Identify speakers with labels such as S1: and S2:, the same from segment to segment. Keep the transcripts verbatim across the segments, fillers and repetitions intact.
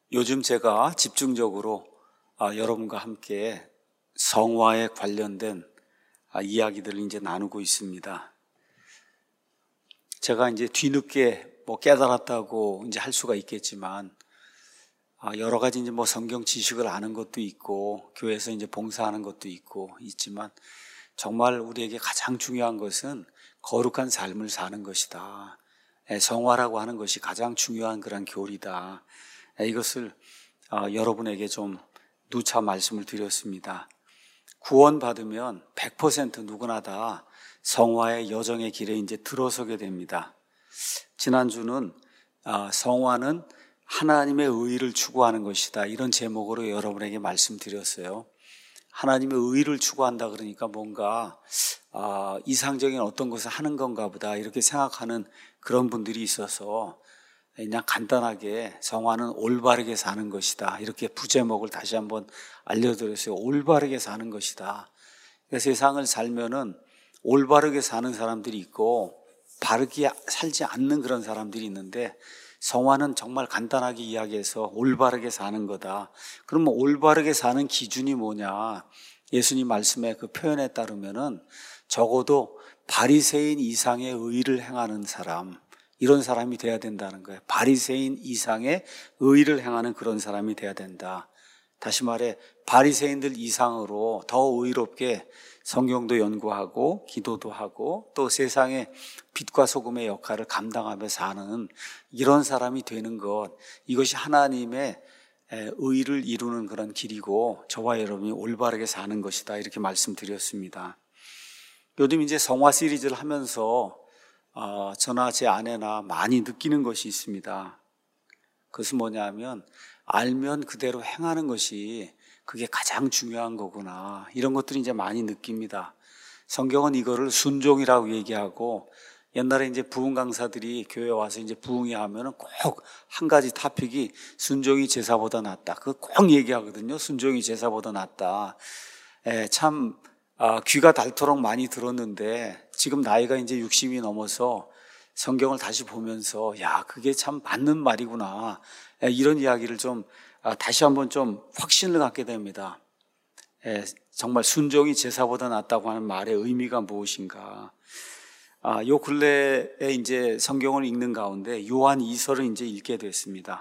S1: 요즘 제가 집중적으로 아, 여러분과 함께 성화에 관련된 아, 이야기들을 이제 나누고 있습니다. 제가 이제 뒤늦게 뭐 깨달았다고 이제 할 수가 있겠지만, 아, 여러 가지 이제 뭐 성경 지식을 아는 것도 있고, 교회에서 이제 봉사하는 것도 있고, 있지만, 정말 우리에게 가장 중요한 것은 거룩한 삶을 사는 것이다. 예, 성화라고 하는 것이 가장 중요한 그런 교리다. 예, 이것을 어, 여러분에게 좀 누차 말씀을 드렸습니다. 구원받으면 백 퍼센트 누구나 다 성화의 여정의 길에 이제 들어서게 됩니다. 지난주는 어, 성화는 하나님의 의를 추구하는 것이다, 이런 제목으로 여러분에게 말씀드렸어요. 하나님의 의를 추구한다 그러니까 뭔가 어, 이상적인 어떤 것을 하는 건가 보다 이렇게 생각하는 그런 분들이 있어서 그냥 간단하게 성화는 올바르게 사는 것이다, 이렇게 부제목을 다시 한번 알려드렸어요. 올바르게 사는 것이다. 그러니까 세상을 살면은 올바르게 사는 사람들이 있고 바르게 살지 않는 그런 사람들이 있는데, 성화는 정말 간단하게 이야기해서 올바르게 사는 거다. 그러면 올바르게 사는 기준이 뭐냐? 예수님 말씀의 그 표현에 따르면은 적어도 바리새인 이상의 의를 행하는 사람, 이런 사람이 돼야 된다는 거예요. 바리새인 이상의 의를 행하는 그런 사람이 돼야 된다. 다시 말해 바리새인들 이상으로 더 의롭게 성경도 연구하고 기도도 하고 또 세상의 빛과 소금의 역할을 감당하며 사는 이런 사람이 되는 것, 이것이 하나님의 의를 이루는 그런 길이고 저와 여러분이 올바르게 사는 것이다, 이렇게 말씀드렸습니다. 요즘 이제 성화 시리즈를 하면서 어, 저나 제 아내나 많이 느끼는 것이 있습니다. 그것은 뭐냐면 알면 그대로 행하는 것이 그게 가장 중요한 거구나, 이런 것들이 이제 많이 느낍니다. 성경은 이거를 순종이라고 얘기하고, 옛날에 이제 부흥 강사들이 교회 와서 이제 부흥회 하면은 꼭 한 가지 토픽이 순종이 제사보다 낫다. 그거 꼭 얘기하거든요. 순종이 제사보다 낫다. 에, 참 아, 귀가 닳도록 많이 들었는데 지금 나이가 이제 육십이 넘어서 성경을 다시 보면서 야, 그게 참 맞는 말이구나, 에, 이런 이야기를 좀 아, 다시 한번 좀 확신을 갖게 됩니다. 에, 정말 순종이 제사보다 낫다고 하는 말의 의미가 무엇인가? 아, 요 근래에 이제 성경을 읽는 가운데 요한 이서를 이제 읽게 됐습니다.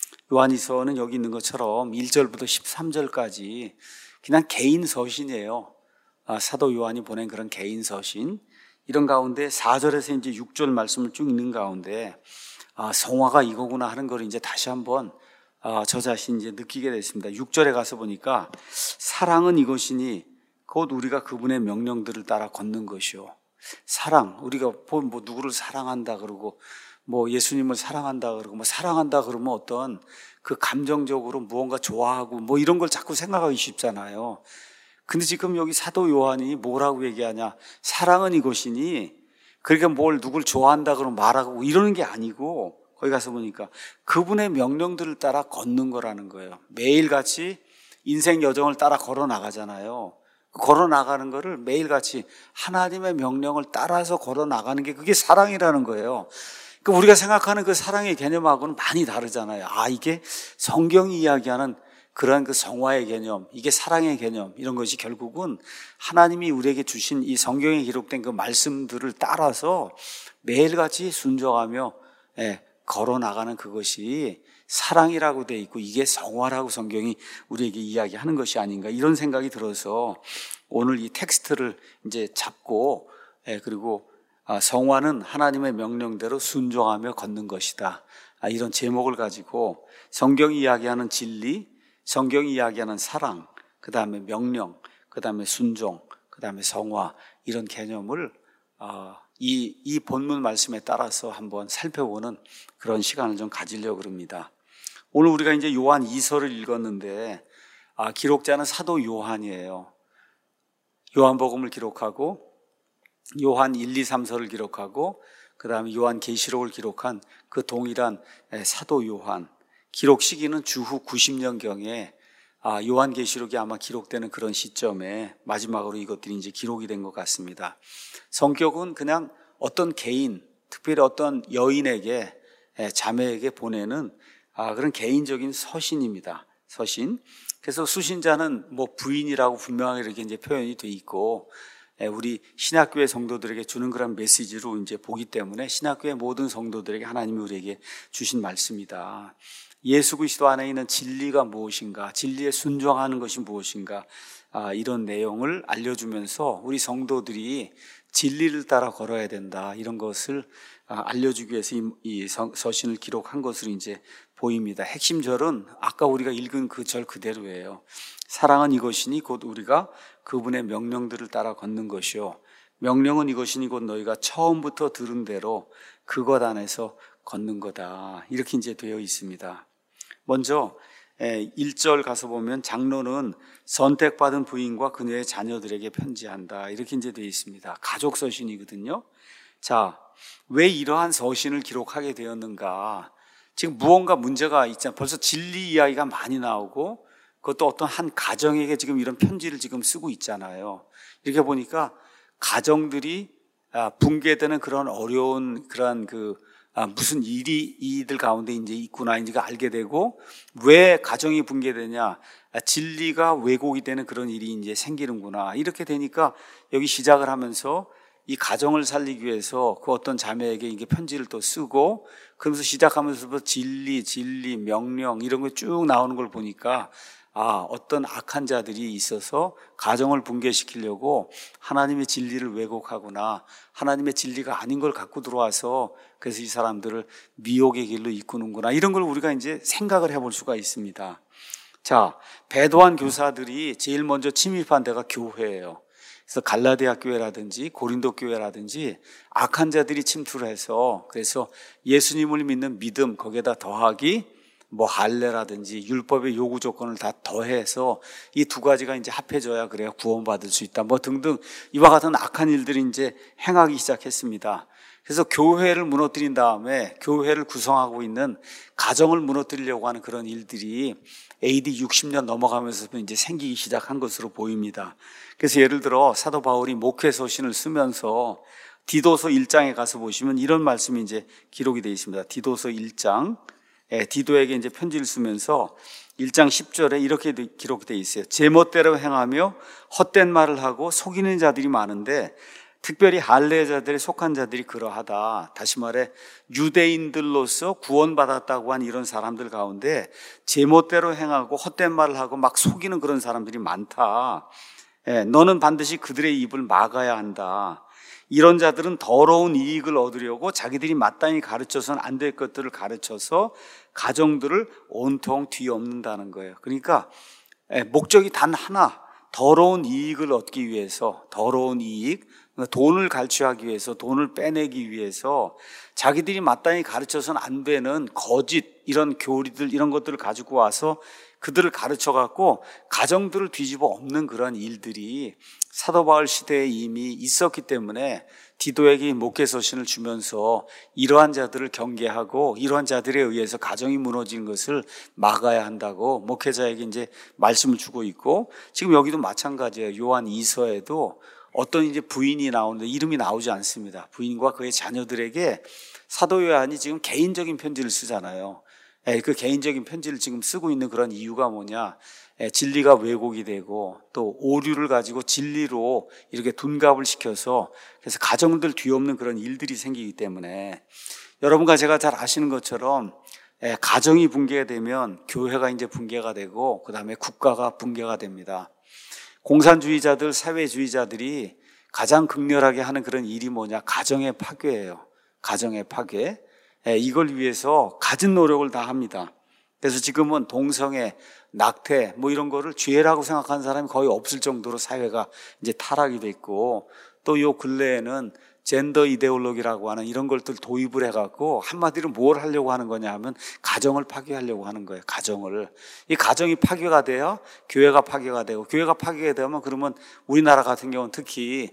S1: 요한 이서는 여기 있는 것처럼 일 절부터 십삼 절까지 그냥 개인 서신이에요. 아, 사도 요한이 보낸 그런 개인 서신. 이런 가운데 사 절에서 이제 육 절 말씀을 쭉 읽는 가운데 아, 성화가 이거구나 하는 걸 이제 다시 한번 아, 저 자신 이제 느끼게 됐습니다. 육 절에 가서 보니까 사랑은 이것이니 곧 우리가 그분의 명령들을 따라 걷는 것이요. 사랑, 우리가 뭐 누구를 사랑한다 그러고 뭐 예수님을 사랑한다 그러고 뭐 사랑한다 그러면 어떤 그 감정적으로 무언가 좋아하고 뭐 이런 걸 자꾸 생각하기 쉽잖아요. 근데 지금 여기 사도 요한이 뭐라고 얘기하냐? 사랑은 이것이니, 그러니까 뭘 누굴 좋아한다 그러면 말하고 이러는 게 아니고, 거기 가서 보니까 그분의 명령들을 따라 걷는 거라는 거예요. 매일같이 인생 여정을 따라 걸어 나가잖아요. 걸어 나가는 거를 매일같이 하나님의 명령을 따라서 걸어 나가는 게 그게 사랑이라는 거예요. 그러니까 우리가 생각하는 그 사랑의 개념하고는 많이 다르잖아요. 아, 이게 성경이 이야기하는 그러한 그 성화의 개념, 이게 사랑의 개념, 이런 것이 결국은 하나님이 우리에게 주신 이 성경에 기록된 그 말씀들을 따라서 매일같이 순종하며 예, 걸어나가는 그것이 사랑이라고 돼 있고, 이게 성화라고 성경이 우리에게 이야기하는 것이 아닌가, 이런 생각이 들어서 오늘 이 텍스트를 이제 잡고 예, 그리고 성화는 하나님의 명령대로 순종하며 걷는 것이다, 이런 제목을 가지고 성경이 이야기하는 진리, 성경이 이야기하는 사랑, 그 다음에 명령, 그 다음에 순종, 그 다음에 성화, 이런 개념을 이, 이 본문 말씀에 따라서 한번 살펴보는 그런 시간을 좀 가지려고 합니다. 오늘 우리가 이제 요한 이서를 읽었는데 아, 기록자는 사도 요한이에요. 요한복음을 기록하고 요한 일, 이, 삼서를 기록하고 그 다음에 요한계시록을 기록한 그 동일한 사도 요한. 기록 시기는 주후 구십 년경에 아, 요한계시록이 아마 기록되는 그런 시점에 마지막으로 이것들이 이제 기록이 된 것 같습니다. 성격은 그냥 어떤 개인, 특별히 어떤 여인에게, 자매에게 보내는 아, 그런 개인적인 서신입니다. 서신. 그래서 수신자는 뭐 부인이라고 분명하게 이렇게 이제 표현이 돼 있고, 우리 신학교의 성도들에게 주는 그런 메시지로 이제 보기 때문에 신학교의 모든 성도들에게 하나님이 우리에게 주신 말씀이다. 예수 그리스도 안에 있는 진리가 무엇인가, 진리에 순종하는 것이 무엇인가, 아, 이런 내용을 알려주면서 우리 성도들이 진리를 따라 걸어야 된다, 이런 것을 알려주기 위해서 이, 이 서신을 기록한 것으로 이제 보입니다. 핵심 절은 아까 우리가 읽은 그 절 그대로예요. 사랑은 이것이니 곧 우리가 그분의 명령들을 따라 걷는 것이요, 명령은 이것이니 곧 너희가 처음부터 들은 대로 그것 안에서 걷는 거다, 이렇게 이제 되어 있습니다. 먼저 일 절 가서 보면 장로는 선택받은 부인과 그녀의 자녀들에게 편지한다, 이렇게 이제 되어 있습니다. 가족 서신이거든요. 자, 왜 이러한 서신을 기록하게 되었는가? 지금 무언가 문제가 있잖아요. 벌써 진리 이야기가 많이 나오고, 그것도 어떤 한 가정에게 지금 이런 편지를 지금 쓰고 있잖아요. 이렇게 보니까 가정들이 붕괴되는 그런 어려운 그런 그 무슨 일이 이들 가운데 이제 있구나, 이제 알게 되고, 왜 가정이 붕괴되냐? 진리가 왜곡이 되는 그런 일이 이제 생기는구나. 이렇게 되니까 여기 시작을 하면서 이 가정을 살리기 위해서 그 어떤 자매에게 이게 편지를 또 쓰고, 그러면서 시작하면서부터 진리, 진리, 명령 이런 거 쭉 나오는 걸 보니까, 아, 어떤 악한 자들이 있어서 가정을 붕괴시키려고 하나님의 진리를 왜곡하구나, 하나님의 진리가 아닌 걸 갖고 들어와서 그래서 이 사람들을 미혹의 길로 이끄는구나, 이런 걸 우리가 이제 생각을 해볼 수가 있습니다. 자, 배도한 교사들이 제일 먼저 침입한 데가 교회예요. 그래서 갈라디아 교회라든지 고린도 교회라든지 악한 자들이 침투를 해서, 그래서 예수님을 믿는 믿음 거기에다 더하기 뭐 할례라든지 율법의 요구 조건을 다 더해서 이 두 가지가 이제 합해져야 그래야 구원받을 수 있다, 뭐 등등 이와 같은 악한 일들이 이제 행하기 시작했습니다. 그래서 교회를 무너뜨린 다음에 교회를 구성하고 있는 가정을 무너뜨리려고 하는 그런 일들이 에이디 육십 년 넘어가면서 이제 생기기 시작한 것으로 보입니다. 그래서 예를 들어 사도 바울이 목회 서신을 쓰면서 디도서 일 장에 가서 보시면 이런 말씀이 이제 기록이 되어 있습니다. 디도서 일 장, 예, 디도에게 이제 편지를 쓰면서 일 장 십 절에 이렇게 기록되어 있어요. 제멋대로 행하며 헛된 말을 하고 속이는 자들이 많은데 특별히 할례자들에 속한 자들이 그러하다. 다시 말해 유대인들로서 구원받았다고 한 이런 사람들 가운데 제멋대로 행하고 헛된 말을 하고 막 속이는 그런 사람들이 많다. 예, 너는 반드시 그들의 입을 막아야 한다. 이런 자들은 더러운 이익을 얻으려고 자기들이 마땅히 가르쳐서는 안 될 것들을 가르쳐서 가정들을 온통 뒤엎는다는 거예요. 그러니까 목적이 단 하나, 더러운 이익을 얻기 위해서, 더러운 이익, 돈을 갈취하기 위해서, 돈을 빼내기 위해서 자기들이 마땅히 가르쳐서는 안 되는 거짓 이런 교리들, 이런 것들을 가지고 와서 그들을 가르쳐 갖고 가정들을 뒤집어 엎는 그런 일들이 사도 바울 시대에 이미 있었기 때문에 디도에게 목회 서신을 주면서 이러한 자들을 경계하고 이러한 자들에 의해서 가정이 무너지는 것을 막아야 한다고 목회자에게 이제 말씀을 주고 있고, 지금 여기도 마찬가지예요. 요한 이 서에도 어떤 이제 부인이 나오는데 이름이 나오지 않습니다. 부인과 그의 자녀들에게 사도 요한이 지금 개인적인 편지를 쓰잖아요. 그 개인적인 편지를 지금 쓰고 있는 그런 이유가 뭐냐? 진리가 왜곡이 되고 또 오류를 가지고 진리로 이렇게 둔갑을 시켜서 그래서 가정들 뒤엎는 그런 일들이 생기기 때문에, 여러분과 제가 잘 아시는 것처럼 가정이 붕괴가 되면 교회가 이제 붕괴가 되고 그 다음에 국가가 붕괴가 됩니다. 공산주의자들, 사회주의자들이 가장 극렬하게 하는 그런 일이 뭐냐? 가정의 파괴예요. 가정의 파괴. 이걸 위해서 가진 노력을 다 합니다. 그래서 지금은 동성애, 낙태 뭐 이런 거를 죄라고 생각하는 사람이 거의 없을 정도로 사회가 이제 타락이 됐고, 또 요 근래에는 젠더 이데올로기라고 하는 이런 것들 도입을 해갖고 한마디로 뭘 하려고 하는 거냐 하면 가정을 파괴하려고 하는 거예요. 가정을. 이 가정이 파괴가 돼야 교회가 파괴가 되고, 교회가 파괴가 되면 그러면 우리나라 같은 경우는 특히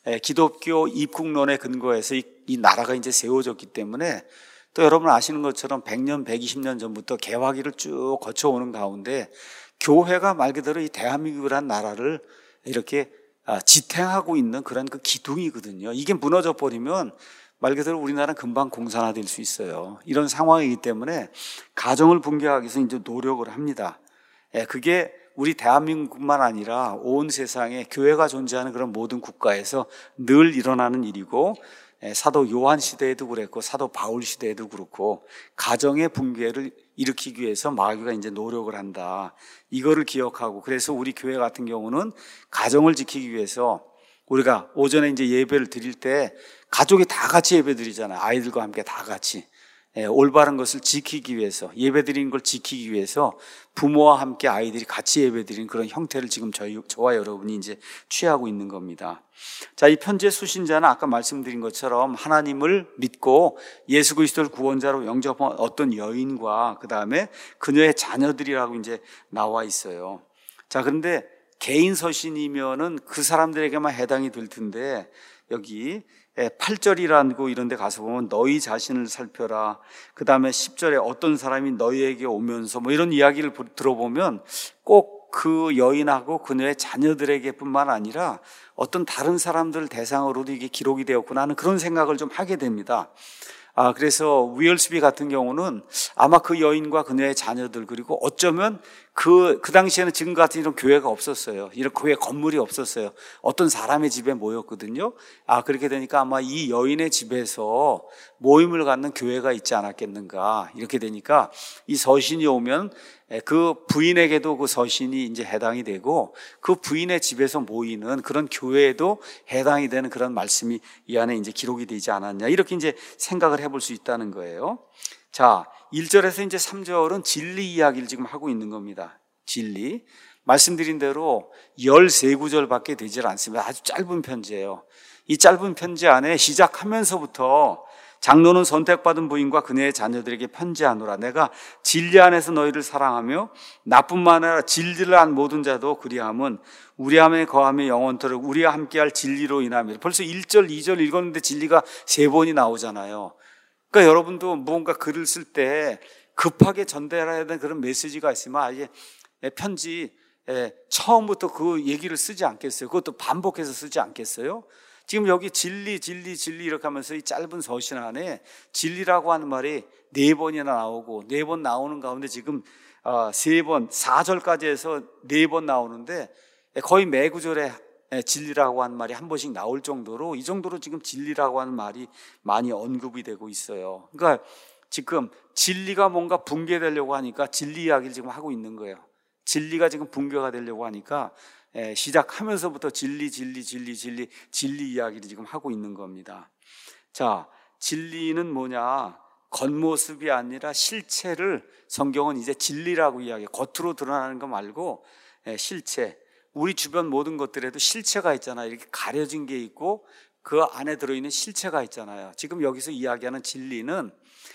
S1: 기독교 입국론에 근거해서 이, 이 나라가 이제 세워졌기 때문에, 또 여러분 아시는 것처럼 백 년, 백이십 년 전부터 개화기를 쭉 거쳐오는 가운데 교회가 말 그대로 이 대한민국이라는 나라를 이렇게 지탱하고 있는 그런 그 기둥이거든요. 이게 무너져 버리면 말 그대로 우리나라는 금방 공산화될 수 있어요. 이런 상황이기 때문에 가정을 붕괴하기 위해서 이제 노력을 합니다. 예, 그게 우리 대한민국뿐만 아니라 온 세상에 교회가 존재하는 그런 모든 국가에서 늘 일어나는 일이고, 예, 사도 요한 시대에도 그랬고 사도 바울 시대에도 그렇고 가정의 붕괴를 일으키기 위해서 마귀가 이제 노력을 한다. 이거를 기억하고, 그래서 우리 교회 같은 경우는 가정을 지키기 위해서 우리가 오전에 이제 예배를 드릴 때 가족이 다 같이 예배 드리잖아요. 아이들과 함께 다 같이. 예, 올바른 것을 지키기 위해서, 예배 드리는 걸 지키기 위해서 부모와 함께 아이들이 같이 예배 드리는 그런 형태를 지금 저희, 저와 여러분이 이제 취하고 있는 겁니다. 자, 이 편지의 수신자는 아까 말씀드린 것처럼 하나님을 믿고 예수 그리스도를 구원자로 영접한 어떤 여인과 그 다음에 그녀의 자녀들이라고 이제 나와 있어요. 자, 그런데 개인 서신이면은 그 사람들에게만 해당이 될 텐데, 여기 팔 절이라고 이런 데 가서 보면 너희 자신을 살펴라. 그 다음에 십 절에 어떤 사람이 너희에게 오면서 뭐 이런 이야기를 들어보면 꼭 그 여인하고 그녀의 자녀들에게 뿐만 아니라 어떤 다른 사람들 대상으로도 이게 기록이 되었구나 하는 그런 생각을 좀 하게 됩니다. 아, 그래서 위얼스비 같은 경우는 아마 그 여인과 그녀의 자녀들, 그리고 어쩌면 그, 그 당시에는 지금 같은 이런 교회가 없었어요. 이런 교회 건물이 없었어요. 어떤 사람의 집에 모였거든요. 아, 그렇게 되니까 아마 이 여인의 집에서 모임을 갖는 교회가 있지 않았겠는가. 이렇게 되니까 이 서신이 오면 그 부인에게도 그 서신이 이제 해당이 되고, 그 부인의 집에서 모이는 그런 교회에도 해당이 되는 그런 말씀이 이 안에 이제 기록이 되지 않았냐. 이렇게 이제 생각을 해볼 수 있다는 거예요. 자, 일 절에서 이제 삼 절은 진리 이야기를 지금 하고 있는 겁니다. 진리. 말씀드린 대로 십삼 구절밖에 되질 않습니다. 아주 짧은 편지예요. 이 짧은 편지 안에 시작하면서부터 장로는 선택받은 부인과 그녀의 자녀들에게 편지하노라. 내가 진리 안에서 너희를 사랑하며 나뿐만 아니라 진리를 한 모든 자도 그리함은 우리 안에 거하며 영원토록 우리와 함께할 진리로 인하며. 벌써 일 절, 이 절 읽었는데 진리가 세 번이 나오잖아요. 그러니까 여러분도 무언가 글을 쓸 때 급하게 전달해야 되는 그런 메시지가 있으면 아예 편지 처음부터 그 얘기를 쓰지 않겠어요? 그것도 반복해서 쓰지 않겠어요? 지금 여기 진리, 진리, 진리 이렇게 하면서 이 짧은 서신 안에 진리라고 하는 말이 네 번이나 나오고, 네 번 나오는 가운데 지금 세 번, 사 절까지 해서 네 번 나오는데 거의 매 구절에 진리라고 하는 말이 한 번씩 나올 정도로, 이 정도로 지금 진리라고 하는 말이 많이 언급이 되고 있어요. 그러니까 지금 진리가 뭔가 붕괴되려고 하니까 진리 이야기를 지금 하고 있는 거예요. 진리가 지금 붕괴가 되려고 하니까 시작하면서부터 진리, 진리, 진리, 진리, 진리 이야기를 지금 하고 있는 겁니다. 자, 진리는 뭐냐? 겉모습이 아니라 실체를 성경은 이제 진리라고 이야기해요. 겉으로 드러나는 거 말고 실체. 우리 주변 모든 것들에도 실체가 있잖아요. 이렇게 가려진 게 있고 그 안에 들어있는 실체가 있잖아요. 지금 여기서 이야기하는 진리는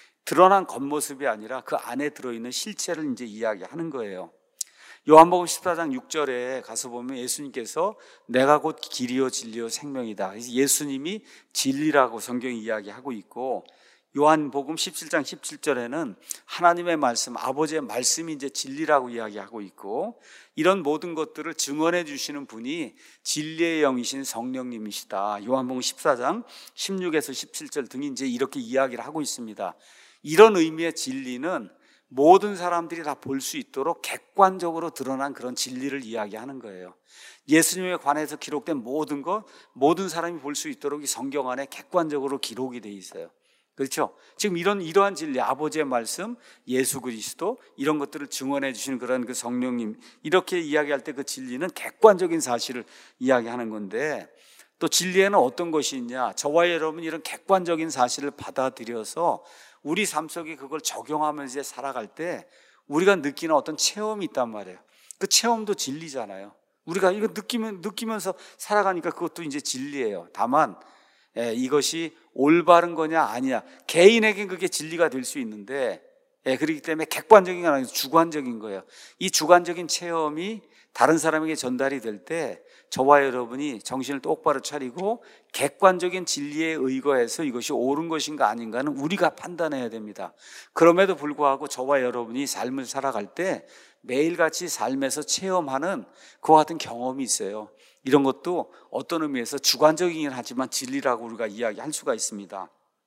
S1: 드러난 겉모습이 아니라 그 안에 들어있는 실체를 이제 이야기하는 거예요. 요한복음 십사 장 육 절에 가서 보면 예수님께서 내가 곧 길이요 진리요 생명이다. 그래서 예수님이 진리라고 성경이 이야기하고 있고, 요한복음 십칠 장 십칠 절에는 하나님의 말씀, 아버지의 말씀이 이제 진리라고 이야기하고 있고, 이런 모든 것들을 증언해 주시는 분이 진리의 영이신 성령님이시다. 요한복음 십사 장 십육에서 십칠 절 등이 이제 이렇게 이야기를 하고 있습니다. 이런 의미의 진리는 모든 사람들이 다 볼 수 있도록 객관적으로 드러난 그런 진리를 이야기하는 거예요. 예수님에 관해서 기록된 모든 것, 모든 사람이 볼 수 있도록 이 성경 안에 객관적으로 기록이 돼 있어요. 그렇죠? 지금 이런, 이러한 진리, 아버지의 말씀, 예수 그리스도, 이런 것들을 증언해 주시는 그런 그 성령님, 이렇게 이야기할 때 그 진리는 객관적인 사실을 이야기하는 건데, 또 진리에는 어떤 것이 있냐? 저와 여러분이 이런 객관적인 사실을 받아들여서 우리 삶 속에 그걸 적용하면서 이제 살아갈 때 우리가 느끼는 어떤 체험이 있단 말이에요. 그 체험도 진리잖아요. 우리가 이거 느끼면, 느끼면서 살아가니까 그것도 이제 진리예요. 다만 예, 이것이 올바른 거냐 아니냐, 개인에겐 그게 진리가 될 수 있는데, 예, 그렇기 때문에 객관적인 건 아니고 주관적인 거예요. 이 주관적인 체험이 다른 사람에게 전달이 될 때 저와 여러분이 정신을 똑바로 차리고 객관적인 진리에 의거해서 이것이 옳은 것인가 아닌가는 우리가 판단해야 됩니다. 그럼에도 불구하고 저와 여러분이 삶을 살아갈 때 매일같이 삶에서 체험하는 그와 같은 경험이 있어요. 이런 것도 어떤 의미에서 주관적이긴 하지만 진리라고 우리가 이야기할 수가 있습니다.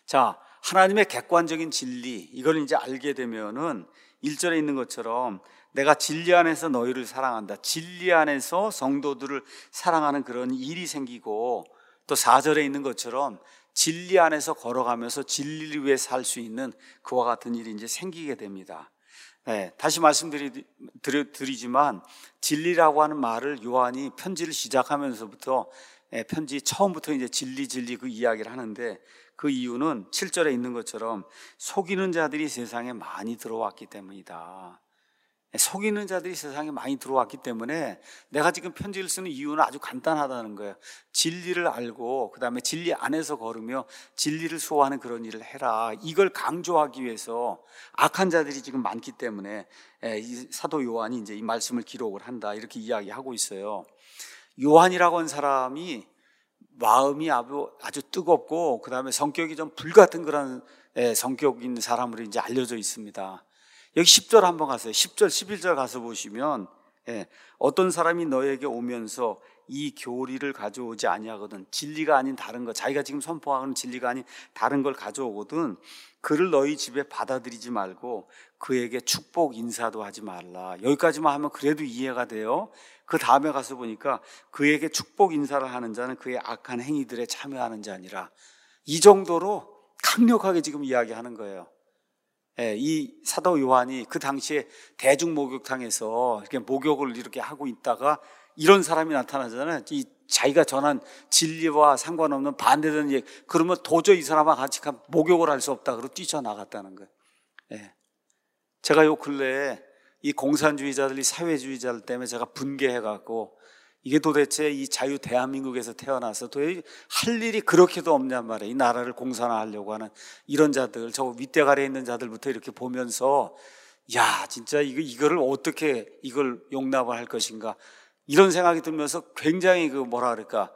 S1: 자, 하나님의 객관적인 진리, 이걸 이제 알게 되면은 일 절에 있는 것처럼 내가 진리 안에서 너희를 사랑한다. 진리 안에서 성도들을 사랑하는 그런 일이 생기고, 또 사 절에 있는 것처럼 진리 안에서 걸어가면서 진리를 위해 살 수 있는 그와 같은 일이 이제 생기게 됩니다. 네, 다시 말씀드리지만 진리라고 하는 말을 요한이 편지를 시작하면서부터 편지 처음부터 이제 진리 진리 그 이야기를 하는데, 그 이유는 칠 절에 있는 것처럼 속이는 자들이 세상에 많이 들어왔기 때문이다. 속이는 자들이 세상에 많이 들어왔기 때문에 내가 지금 편지를 쓰는 이유는 아주 간단하다는 거예요. 진리를 알고 그 다음에 진리 안에서 걸으며 진리를 소화하는 그런 일을 해라. 이걸 강조하기 위해서 악한 자들이 지금 많기 때문에 이 사도 요한이 이제 이 말씀을 기록을 한다, 이렇게 이야기하고 있어요. 요한이라고 하는 사람이 마음이 아주, 아주 뜨겁고 그 다음에 성격이 좀 불같은 그런 성격인 사람으로 이제 알려져 있습니다. 여기 십 절 한번 가세요. 십 절, 십일 절 가서 보시면, 예, 어떤 사람이 너에게 오면서 이 교리를 가져오지 아니하거든. 진리가 아닌 다른 것, 자기가 지금 선포하는 진리가 아닌 다른 걸 가져오거든. 그를 너희 집에 받아들이지 말고 그에게 축복 인사도 하지 말라. 여기까지만 하면 그래도 이해가 돼요. 그 다음에 가서 보니까 그에게 축복 인사를 하는 자는 그의 악한 행위들에 참여하는 자니라. 이 정도로 강력하게 지금 이야기하는 거예요. 예, 이 사도 요한이 그 당시에 대중 목욕탕에서 이렇게 목욕을 이렇게 하고 있다가 이런 사람이 나타나잖아요. 이 자기가 전한 진리와 상관없는 반대되는 얘기, 그러면 도저히 이 사람과 같이 목욕을 할 수 없다, 그러고 뛰쳐나갔다는 거예요. 예. 제가 요 근래에 이 공산주의자들, 이 사회주의자들 때문에 제가 분개해갖고, 이게 도대체 이 자유 대한민국에서 태어나서 도대체 할 일이 그렇게도 없냔 말이에요. 이 나라를 공산화하려고 하는 이런 자들, 저 윗대가리에 있는 자들부터 이렇게 보면서, 야, 진짜 이거, 이거를 어떻게 이걸 용납을 할 것인가, 이런 생각이 들면서 굉장히 그 뭐라 그럴까,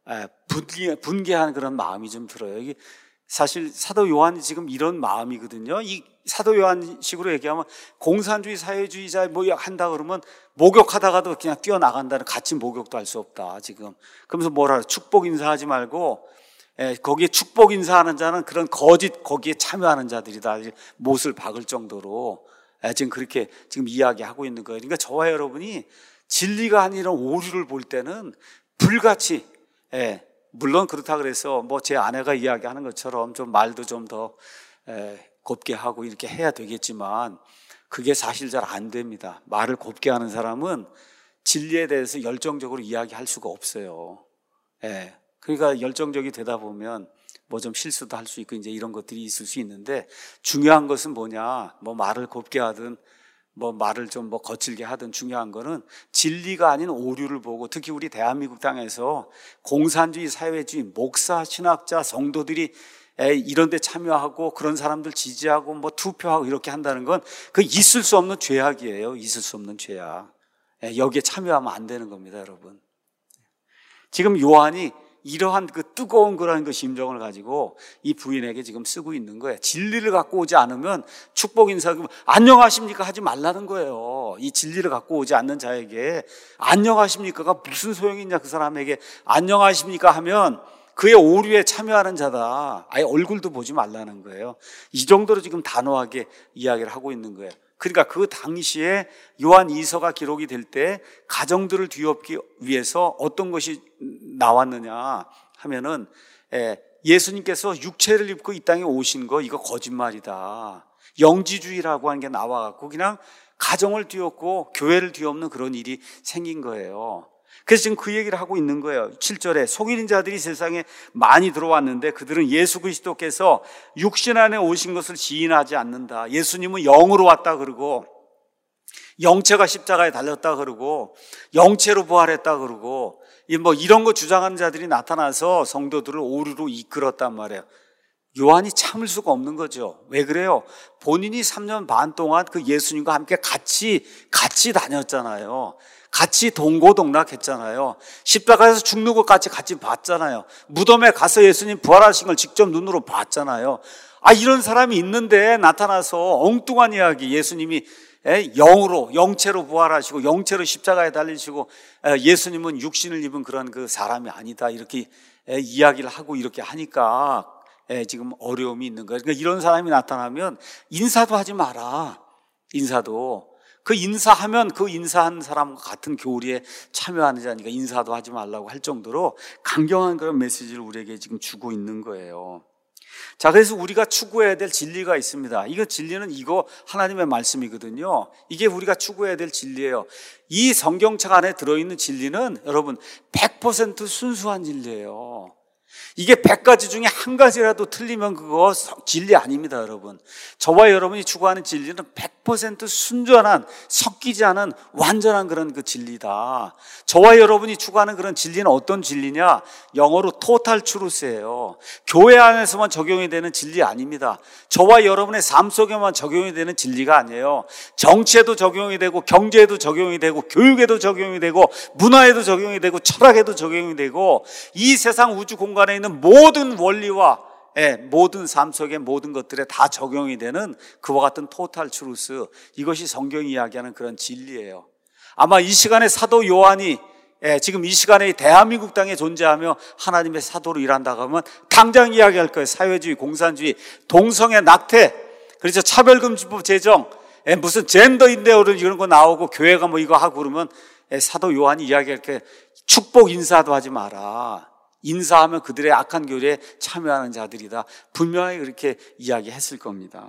S1: 분개, 분개한 그런 마음이 좀 들어요. 이게 사실 사도 요한이 지금 이런 마음이거든요. 이 사도 요한식으로 얘기하면 공산주의 사회주의자 뭐 한다 그러면 목욕하다가도 그냥 뛰어나간다는, 같이 목욕도 할 수 없다 지금. 그러면서 뭐라 그래, 축복 인사하지 말고, 예, 거기에 축복 인사하는 자는 그런 거짓, 거기에 참여하는 자들이다, 못을 박을 정도로, 예, 지금 그렇게 지금 이야기하고 있는 거예요. 그러니까 저와 여러분이 진리가 아닌 오류를 볼 때는 불같이, 예, 물론 그렇다 그래서 뭐 제 아내가 이야기하는 것처럼 좀 말도 좀 더 곱게 하고 이렇게 해야 되겠지만, 그게 사실 잘 안 됩니다. 말을 곱게 하는 사람은 진리에 대해서 열정적으로 이야기할 수가 없어요. 예. 그러니까 열정적이 되다 보면 뭐 좀 실수도 할 수 있고 이제 이런 것들이 있을 수 있는데, 중요한 것은 뭐냐, 뭐 말을 곱게 하든 뭐 말을 좀 뭐 거칠게 하든, 중요한 거는 진리가 아닌 오류를 보고, 특히 우리 대한민국 땅에서 공산주의, 사회주의, 목사, 신학자, 성도들이 이런 데 참여하고 그런 사람들 지지하고 뭐 투표하고 이렇게 한다는 건 그 있을 수 없는 죄악이에요. 있을 수 없는 죄악. 여기에 참여하면 안 되는 겁니다, 여러분. 지금 요한이 이러한 그 뜨거운 그런 그 심정을 가지고 이 부인에게 지금 쓰고 있는 거예요. 진리를 갖고 오지 않으면 축복 인사, 안녕하십니까 하지 말라는 거예요. 이 진리를 갖고 오지 않는 자에게 안녕하십니까가 무슨 소용이 있냐. 그 사람에게 안녕하십니까 하면 그의 오류에 참여하는 자다, 아예 얼굴도 보지 말라는 거예요. 이 정도로 지금 단호하게 이야기를 하고 있는 거예요. 그러니까 그 당시에 요한 이서가 기록이 될 때 가정들을 뒤엎기 위해서 어떤 것이 나왔느냐 하면은, 예수님께서 육체를 입고 이 땅에 오신 거, 이거 거짓말이다, 영지주의라고 하는 게 나와갖고 그냥 가정을 뒤엎고 교회를 뒤엎는 그런 일이 생긴 거예요. 그래서 지금 그 얘기를 하고 있는 거예요. 칠 절에 속이는 자들이 세상에 많이 들어왔는데 그들은 예수 그리스도께서 육신 안에 오신 것을 시인하지 않는다. 예수님은 영으로 왔다 그러고, 영체가 십자가에 달렸다 그러고, 영체로 부활했다 그러고, 뭐 이런 거 주장하는 자들이 나타나서 성도들을 오류로 이끌었단 말이에요. 요한이 참을 수가 없는 거죠. 왜 그래요? 본인이 삼 년 반 동안 그 예수님과 함께 같이 같이 다녔잖아요. 같이 동고동락했잖아요. 십자가에서 죽는 것까지 같이 봤잖아요. 무덤에 가서 예수님 부활하신 걸 직접 눈으로 봤잖아요. 아, 이런 사람이 있는데 나타나서 엉뚱한 이야기, 예수님이 영으로, 영체로 부활하시고 영체로 십자가에 달리시고 예수님은 육신을 입은 그런 그 사람이 아니다, 이렇게 이야기를 하고 이렇게 하니까 예, 지금 어려움이 있는 거예요. 그러니까 이런 사람이 나타나면 인사도 하지 마라. 인사도. 그 인사하면 그 인사한 사람과 같은 교리에 참여하는 자니까 인사도 하지 말라고 할 정도로 강경한 그런 메시지를 우리에게 지금 주고 있는 거예요. 자, 그래서 우리가 추구해야 될 진리가 있습니다. 이거 진리는 이거 하나님의 말씀이거든요. 이게 우리가 추구해야 될 진리예요. 이 성경책 안에 들어있는 진리는 여러분 백 퍼센트 순수한 진리예요. 이게 백 가지 중에 한 가지라도 틀리면 그거 진리 아닙니다, 여러분. 저와 여러분이 추구하는 진리는 백 퍼센트 순전한, 섞이지 않은 완전한 그런 그 진리다. 저와 여러분이 추구하는 그런 진리는 어떤 진리냐? 영어로 total truth예요. 교회 안에서만 적용이 되는 진리 아닙니다. 저와 여러분의 삶 속에만 적용이 되는 진리가 아니에요. 정치에도 적용이 되고, 경제에도 적용이 되고, 교육에도 적용이 되고, 문화에도 적용이 되고, 철학에도 적용이 되고, 이 세상 우주 공간에 있는 모든 원리와 예, 모든 삶 속의 모든 것들에 다 적용이 되는 그와 같은 토탈 트루스, 이것이 성경이 이야기하는 그런 진리예요. 아마 이 시간에 사도 요한이 예, 지금 이 시간에 대한민국 땅에 존재하며 하나님의 사도로 일한다고 하면 당장 이야기할 거예요. 사회주의, 공산주의, 동성애 낙태, 그렇죠, 차별금지법 제정, 예, 무슨 젠더인데요 이런 거 나오고 교회가 뭐 이거 하고 그러면 예, 사도 요한이 이야기할 거예요. 축복 인사도 하지 마라. 인사하면 그들의 악한 교리에 참여하는 자들이다. 분명히 그렇게 이야기했을 겁니다.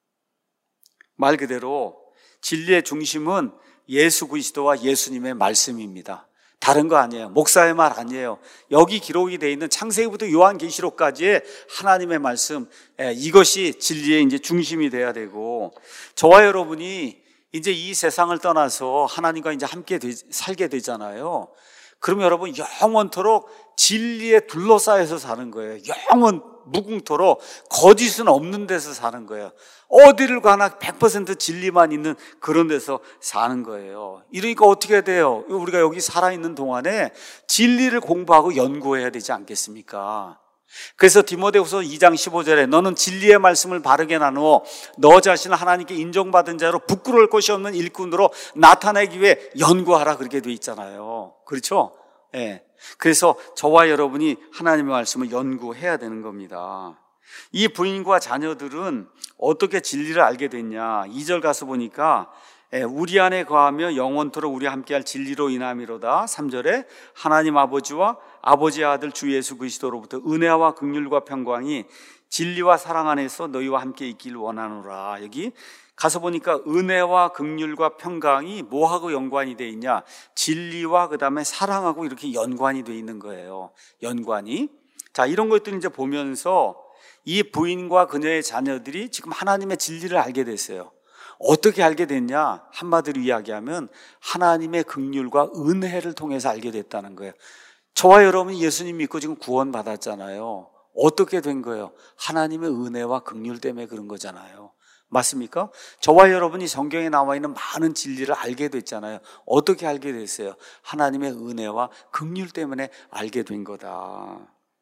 S1: 말 그대로 진리의 중심은 예수 그리스도와 예수님의 말씀입니다. 다른 거 아니에요. 목사의 말 아니에요. 여기 기록이 되어 있는 창세기부터 요한계시록까지의 하나님의 말씀, 이것이 진리의 이제 중심이 돼야 되고, 저와 여러분이 이제 이 세상을 떠나서 하나님과 이제 함께 살게 되잖아요. 그럼 여러분 영원토록 진리에 둘러싸여서 사는 거예요. 영원 무궁토록 거짓은 없는 데서 사는 거예요. 어디를 가나 백 퍼센트 진리만 있는 그런 데서 사는 거예요. 이러니까 어떻게 돼요? 우리가 여기 살아있는 동안에 진리를 공부하고 연구해야 되지 않겠습니까? 그래서 디모데후서 이 장 십오 절에 너는 진리의 말씀을 바르게 나누어 너 자신을 하나님께 인정받은 자로 부끄러울 것이 없는 일꾼으로 나타내기 위해 연구하라, 그렇게 돼 있잖아요. 그렇죠? 예. 그래서 저와 여러분이 하나님의 말씀을 연구해야 되는 겁니다. 이 부인과 자녀들은 어떻게 진리를 알게 됐냐? 이 절 가서 보니까 우리 안에 거하며 영원토록 우리 함께할 진리로 인함이로다. 삼 절에 하나님 아버지와 아버지의 아들 주 예수 그리스도로부터 은혜와 긍휼과 평강이 진리와 사랑 안에서 너희와 함께 있기를 원하노라. 여기 가서 보니까 은혜와 긍휼과 평강이 뭐하고 연관이 돼 있냐? 진리와 그 다음에 사랑하고 이렇게 연관이 돼 있는 거예요. 연관이. 자, 이런 것들 이제 보면서 이 부인과 그녀의 자녀들이 지금 하나님의 진리를 알게 됐어요. 어떻게 알게 됐냐? 한마디로 이야기하면 하나님의 긍휼과 은혜를 통해서 알게 됐다는 거예요. 저와 여러분이 예수님 믿고 지금 구원 받았잖아요. 어떻게 된 거예요? 하나님의 은혜와 긍휼 때문에 그런 거잖아요. 맞습니까? 저와 여러분이 성경에 나와 있는 많은 진리를 알게 됐잖아요. 어떻게 알게 됐어요? 하나님의 은혜와 긍휼 때문에 알게 된 거다.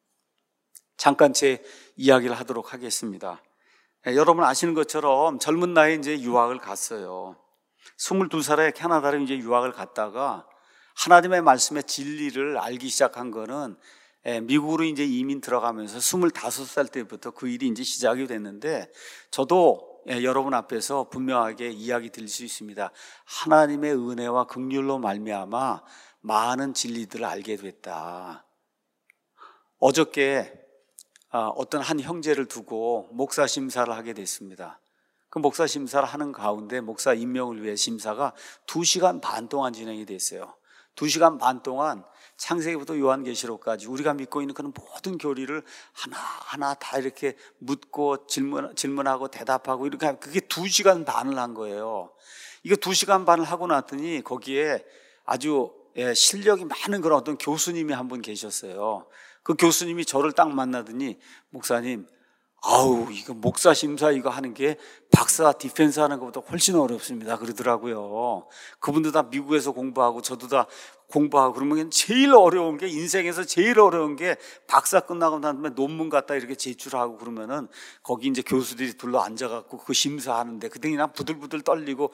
S1: 잠깐 제 이야기를 하도록 하겠습니다. 네, 여러분 아시는 것처럼 젊은 나이에 이제 유학을 갔어요. 스물두 살에 캐나다로 이제 유학을 갔다가 하나님의 말씀의 진리를 알기 시작한 거는 미국으로 이제 이민 들어가면서 스물다섯 살 때부터 그 일이 이제 시작이 됐는데, 저도 여러분 앞에서 분명하게 이야기 드릴 수 있습니다. 하나님의 은혜와 긍휼로 말미암아 많은 진리들을 알게 됐다. 어저께 어떤 한 형제를 두고 목사 심사를 하게 됐습니다. 그 목사 심사를 하는 가운데 목사 임명을 위해 심사가 두 시간 반 동안 진행이 됐어요. 두 시간 반 동안 창세기부터 요한계시록까지 우리가 믿고 있는 그런 모든 교리를 하나하나 다 이렇게 묻고 질문, 질문하고 대답하고 이렇게 하면 그게 두 시간 반을 한 거예요. 이거 두 시간 반을 하고 났더니 거기에 아주 실력이 많은 그런 어떤 교수님이 한 분 계셨어요. 그 교수님이 저를 딱 만나더니 목사님, 아우 이거 목사 심사 이거 하는 게 박사 디펜스 하는 것보다 훨씬 어렵습니다 그러더라고요. 그분도 다 미국에서 공부하고 저도 다 공부하고 그러면 제일 어려운 게, 인생에서 제일 어려운 게 박사 끝나고 난 다음에 논문 갖다 이렇게 제출하고 그러면은 거기 이제 교수들이 둘러 앉아갖고 그 심사하는데 그때 그냥 부들부들 떨리고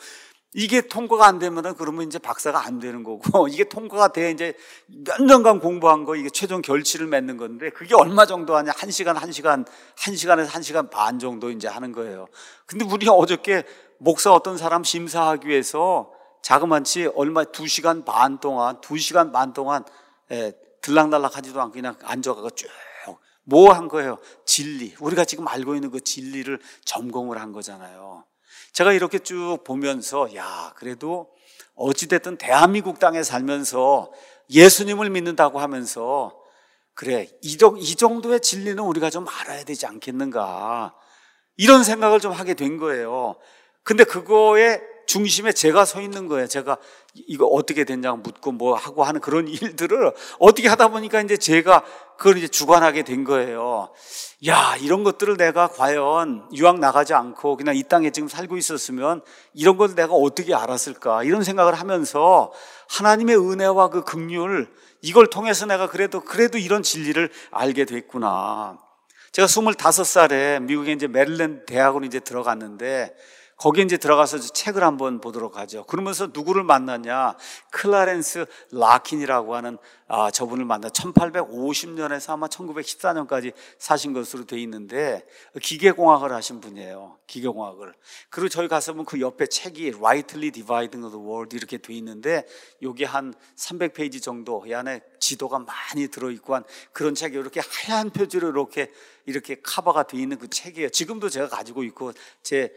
S1: 이게 통과가 안 되면은 그러면 이제 박사가 안 되는 거고, 이게 통과가 돼 이제 몇 년간 공부한 거, 이게 최종 결실을 맺는 건데, 그게 얼마 정도 하냐? 한 시간, 한 시간, 한 시간에서 한 시간 반 정도 이제 하는 거예요. 근데 우리 어저께 목사 어떤 사람 심사하기 위해서 자그만치 얼마, 두 시간 반 동안, 두 시간 반 동안, 예, 들락날락 하지도 않고 그냥 앉아가고 쭉 뭐 한 거예요? 진리. 우리가 지금 알고 있는 그 진리를 점검을 한 거잖아요. 제가 이렇게 쭉 보면서, 야, 그래도 어찌됐든 대한민국 땅에 살면서 예수님을 믿는다고 하면서, 그래, 이, 이 정도의 진리는 우리가 좀 알아야 되지 않겠는가, 이런 생각을 좀 하게 된 거예요. 근데 그거의 중심에 제가 서 있는 거예요. 제가 이거 어떻게 됐냐고 묻고 뭐 하고 하는 그런 일들을 어떻게 하다 보니까 이제 제가 그걸 이제 주관하게 된 거예요. 야, 이런 것들을 내가 과연 유학 나가지 않고 그냥 이 땅에 지금 살고 있었으면 이런 걸 내가 어떻게 알았을까, 이런 생각을 하면서 하나님의 은혜와 그 긍휼, 이걸 통해서 내가 그래도 그래도 이런 진리를 알게 됐구나. 제가 스물다섯 살에 미국에 이제 메릴랜드 대학으로 이제 들어갔는데, 거기에 이제 들어가서 책을 한번 보도록 하죠. 그러면서 누구를 만났냐? 클라렌스 라킨이라고 하는 아, 저분을 만나 천팔백오십 년에서 아마 천구백십사 년까지 사신 것으로 돼 있는데, 기계공학을 하신 분이에요. 기계공학을. 그리고 저희 가서 보면 그 옆에 책이 Rightly Dividing the World 이렇게 돼 있는데, 여기 한 삼백 페이지 정도, 이 안에 지도가 많이 들어있고 한 그런 책이 이렇게 하얀 표지로 이렇게 이렇게 커버가 돼 있는 그 책이에요. 지금도 제가 가지고 있고 제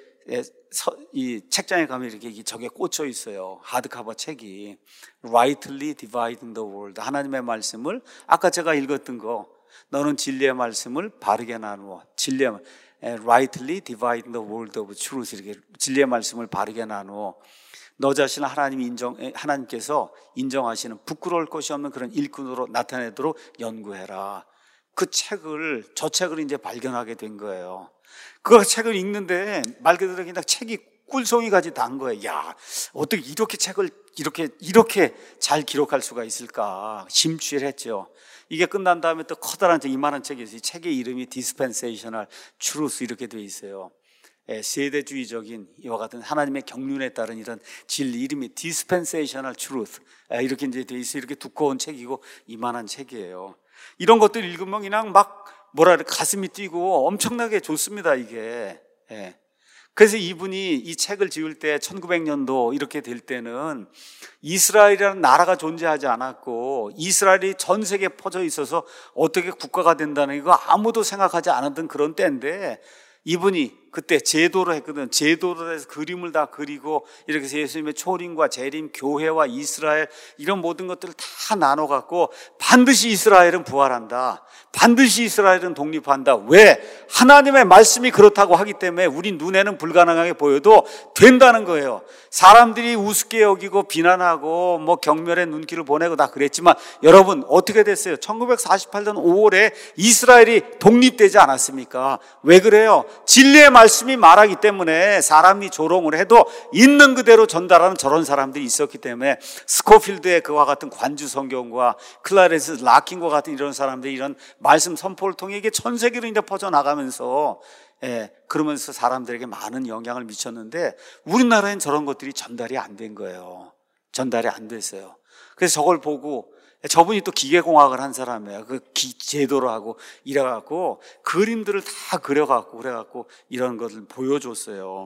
S1: 이 책장에 가면 이렇게 저게 꽂혀 있어요. 하드커버 책이 Rightly Dividing the World, 하나님의 말씀을 아까 제가 읽었던 거, 너는 진리의 말씀을 바르게 나누어, 진리의 Rightly Dividing the Word of Truth, 이렇게 진리의 말씀을 바르게 나누어 너 자신을 하나님 인정, 하나님께서 인정하시는 부끄러울 것이 없는 그런 일꾼으로 나타내도록 연구해라. 그 책을, 저 책을 이제 발견하게 된 거예요. 그 책을 읽는데 말 그대로 그냥 책이 꿀송이까지 단 거예요. 야, 어떻게 이렇게 책을 이렇게 이렇게 잘 기록할 수가 있을까 심취를 했죠. 이게 끝난 다음에 또 커다란 책, 이만한 책이 있어요. 이 책의 이름이 Dispensational Truth 이렇게 돼 있어요. 예, 세대주의적인 이와 같은 하나님의 경륜에 따른 이런 진리, 이름이 Dispensational Truth, 예, 이렇게 이제 돼 있어요. 이렇게 두꺼운 책이고 이만한 책이에요. 이런 것들 읽으면 그냥 막 뭐라 그래, 가슴이 뛰고 엄청나게 좋습니다, 이게. 예. 그래서 이분이 이 책을 지을 때 천구백 년도 이렇게 될 때는 이스라엘이라는 나라가 존재하지 않았고, 이스라엘이 전 세계에 퍼져 있어서 어떻게 국가가 된다는 이거 아무도 생각하지 않았던 그런 때인데, 이분이 그때 제도로 했거든. 제도로 해서 그림을 다 그리고 이렇게 해서 예수님의 초림과 재림, 교회와 이스라엘 이런 모든 것들을 다 나눠 갖고 반드시 이스라엘은 부활한다, 반드시 이스라엘은 독립한다. 왜? 하나님의 말씀이 그렇다고 하기 때문에 우리 눈에는 불가능하게 보여도 된다는 거예요. 사람들이 우습게 여기고 비난하고 뭐 경멸의 눈길을 보내고 다 그랬지만, 여러분 어떻게 됐어요? 천구백사십팔 년 오월에 이스라엘이 독립되지 않았습니까? 왜 그래요? 진리의 말씀이 말하기 때문에 사람이 조롱을 해도 있는 그대로 전달하는 저런 사람들이 있었기 때문에, 스코필드의 그와 같은 관주 성경과 클라렌스 라킨과 같은 이런 사람들이 이런 말씀 선포를 통해 이게 전 세계로 이제 퍼져나가면서, 예, 그러면서 사람들에게 많은 영향을 미쳤는데, 우리나라엔 저런 것들이 전달이 안 된 거예요. 전달이 안 됐어요. 그래서 저걸 보고, 저분이 또 기계공학을 한 사람이에요. 그 기, 제도로 하고 이래갖고 그림들을 다 그려갖고 그래갖고 이런 것을 보여줬어요.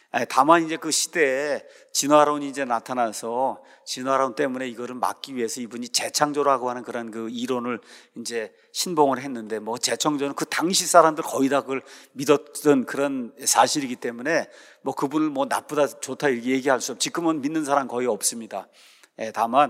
S1: 다만 이제 그 시대에 진화론이 이제 나타나서 진화론 때문에 이거를 막기 위해서 이분이 재창조라고 하는 그런 그 이론을 이제 신봉을 했는데, 뭐 재창조는 그 당시 사람들 거의 다 그걸 믿었던 그런 사실이기 때문에 뭐 그분을 뭐 나쁘다 좋다 이렇게 얘기할 수 없. 지금은 믿는 사람 거의 없습니다. 다만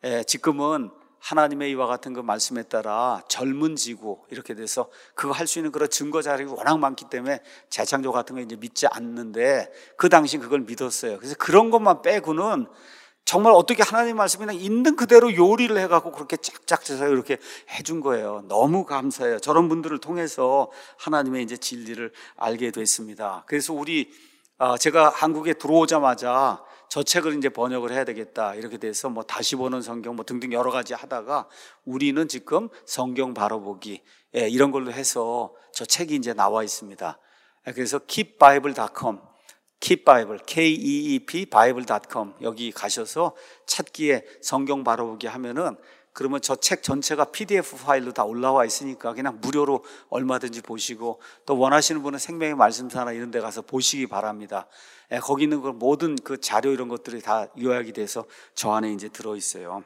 S1: 지금은 하나님의 이와 같은 그 말씀에 따라 젊은 지구 이렇게 돼서 그거 할 수 있는 그런 증거 자료가 워낙 많기 때문에 재창조 같은 거 이제 믿지 않는데, 그 당시 그걸 믿었어요. 그래서 그런 것만 빼고는 정말 어떻게 하나님 말씀이 그냥 있는 그대로 요리를 해갖고 그렇게 짝짝 째서 이렇게 해준 거예요. 너무 감사해요. 저런 분들을 통해서 하나님의 이제 진리를 알게 됐습니다. 그래서 우리 제가 한국에 들어오자마자 저 책을 이제 번역을 해야 되겠다 이렇게 돼서 뭐 다시 보는 성경 뭐 등등 여러 가지 하다가, 우리는 지금 성경 바로보기, 예, 이런 걸로 해서 저 책이 이제 나와 있습니다. 그래서 keep bible dot com Keep Bible, K E E P 바이블 닷 컴 여기 가셔서 찾기에 성경 바라보기 하면은 그러면 저 책 전체가 피디에프 파일로 다 올라와 있으니까 그냥 무료로 얼마든지 보시고 또 원하시는 분은 생명의 말씀사나 이런 데 가서 보시기 바랍니다. 예, 거기 있는 그 모든 그 자료 이런 것들이 다 요약이 돼서 저 안에 이제 들어있어요.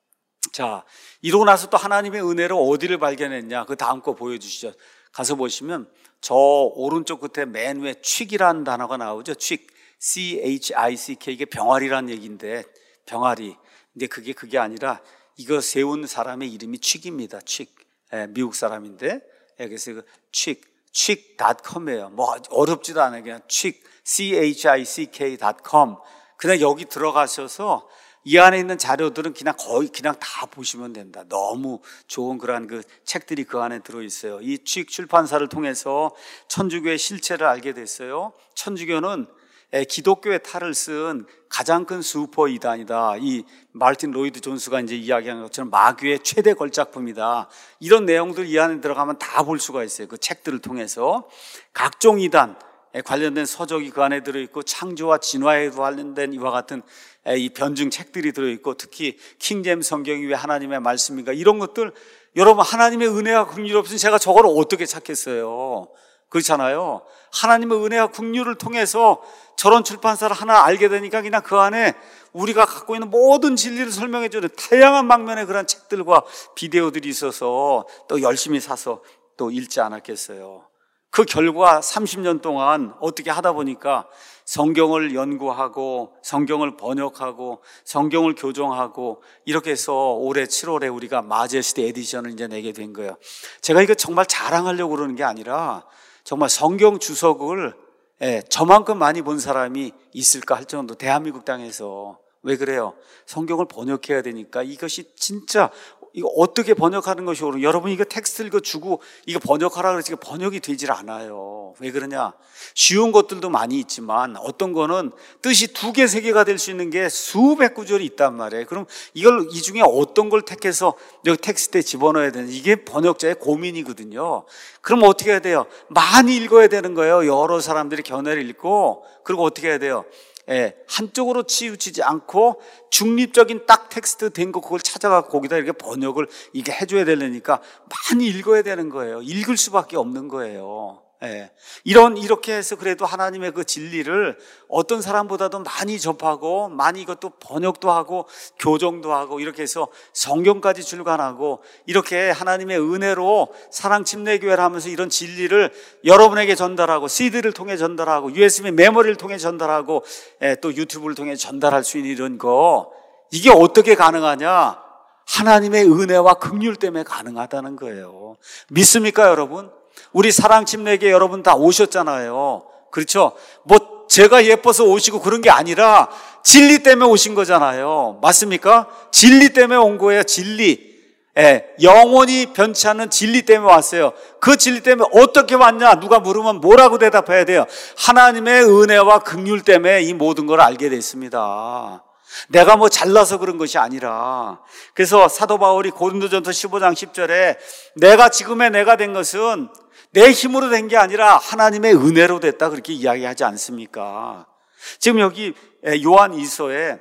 S1: 자, 이러고 나서 또 하나님의 은혜로 어디를 발견했냐? 그 다음 거 보여주시죠. 가서 보시면 저 오른쪽 끝에 맨 위에 취기라는 단어가 나오죠. 취, C H I C K, 이게 병아리라는 얘기인데 병아리. 근데 그게 그게 아니라 이거 세운 사람의 이름이 취기입니다. 취, 예, 미국 사람인데 예, 그래서 그 취, 취 닷 컴이에요. 뭐 어렵지도 않아요. 그냥 취, C H I C K 닷 컴. 그냥 여기 들어가셔서 이 안에 있는 자료들은 그냥 거의 그냥 다 보시면 된다. 너무 좋은 그러한 그 책들이 그 안에 들어있어요. 이 취 출판사를 통해서 천주교의 실체를 알게 됐어요. 천주교는 기독교의 탈을 쓴 가장 큰 슈퍼 이단이다. 이 마르틴 로이드 존스가 이제 이야기한 것처럼 마귀의 최대 걸작품이다. 이런 내용들 이 안에 들어가면 다 볼 수가 있어요. 그 책들을 통해서 각종 이단 관련된 서적이 그 안에 들어있고 창조와 진화에 관련된 이와 같은 이 변증 책들이 들어있고 특히 킹제임스 성경이 왜 하나님의 말씀인가 이런 것들 여러분 하나님의 은혜와 긍휼이 없으면 제가 저걸 어떻게 찾겠어요? 그렇잖아요. 하나님의 은혜와 긍휼을 통해서 저런 출판사를 하나 알게 되니까 그냥 그 안에 우리가 갖고 있는 모든 진리를 설명해 주는 다양한 방면의 그런 책들과 비디오들이 있어서 또 열심히 사서 또 읽지 않았겠어요. 그 결과 삼십 년 동안 어떻게 하다 보니까 성경을 연구하고 성경을 번역하고 성경을 교정하고 이렇게 해서 올해 칠월에 우리가 마제스티 에디션을 이제 내게 된 거예요. 제가 이거 정말 자랑하려고 그러는 게 아니라 정말 성경 주석을 예, 저만큼 많이 본 사람이 있을까 할 정도 대한민국 땅에서. 왜 그래요? 성경을 번역해야 되니까 이것이 진짜 이거 어떻게 번역하는 것이 옳은 여러분 이거 텍스트 이거 주고 이거 번역하라 그래서 이거 번역이 되질 않아요. 왜 그러냐? 쉬운 것들도 많이 있지만 어떤 거는 뜻이 두 개, 세 개가 될 수 있는 게 수백 구절이 있단 말이에요. 그럼 이걸 이 중에 어떤 걸 택해서 여기 텍스트에 집어넣어야 되는 이게 번역자의 고민이거든요. 그럼 어떻게 해야 돼요? 많이 읽어야 되는 거예요. 여러 사람들이 견해를 읽고 그리고 어떻게 해야 돼요? 예, 한쪽으로 치우치지 않고 중립적인 딱 텍스트 된 거 그걸 찾아가고 거기다 이렇게 번역을 이게 해줘야 되려니까 많이 읽어야 되는 거예요. 읽을 수밖에 없는 거예요. 예. 이런 이렇게 해서 그래도 하나님의 그 진리를 어떤 사람보다도 많이 접하고 많이 이것도 번역도 하고 교정도 하고 이렇게 해서 성경까지 출간하고 이렇게 하나님의 은혜로 사랑침례교회를 하면서 이런 진리를 여러분에게 전달하고 씨디를 통해 전달하고 유에스비 메모리를 통해 전달하고 예, 또 유튜브를 통해 전달할 수 있는 이런 거 이게 어떻게 가능하냐? 하나님의 은혜와 긍휼 때문에 가능하다는 거예요. 믿습니까 여러분? 우리 사랑침례교회 여러분 다 오셨잖아요. 그렇죠? 뭐 제가 예뻐서 오시고 그런 게 아니라 진리 때문에 오신 거잖아요. 맞습니까? 진리 때문에 온 거예요. 진리. 예, 영원히 변치 않는 진리 때문에 왔어요. 그 진리 때문에 어떻게 왔냐? 누가 물으면 뭐라고 대답해야 돼요? 하나님의 은혜와 긍휼 때문에 이 모든 걸 알게 됐습니다. 내가 뭐 잘나서 그런 것이 아니라. 그래서 사도 바울이 고린도전서 십오 장 십 절에 내가 지금의 내가 된 것은 내 힘으로 된 게 아니라 하나님의 은혜로 됐다 그렇게 이야기하지 않습니까? 지금 여기 요한 이서에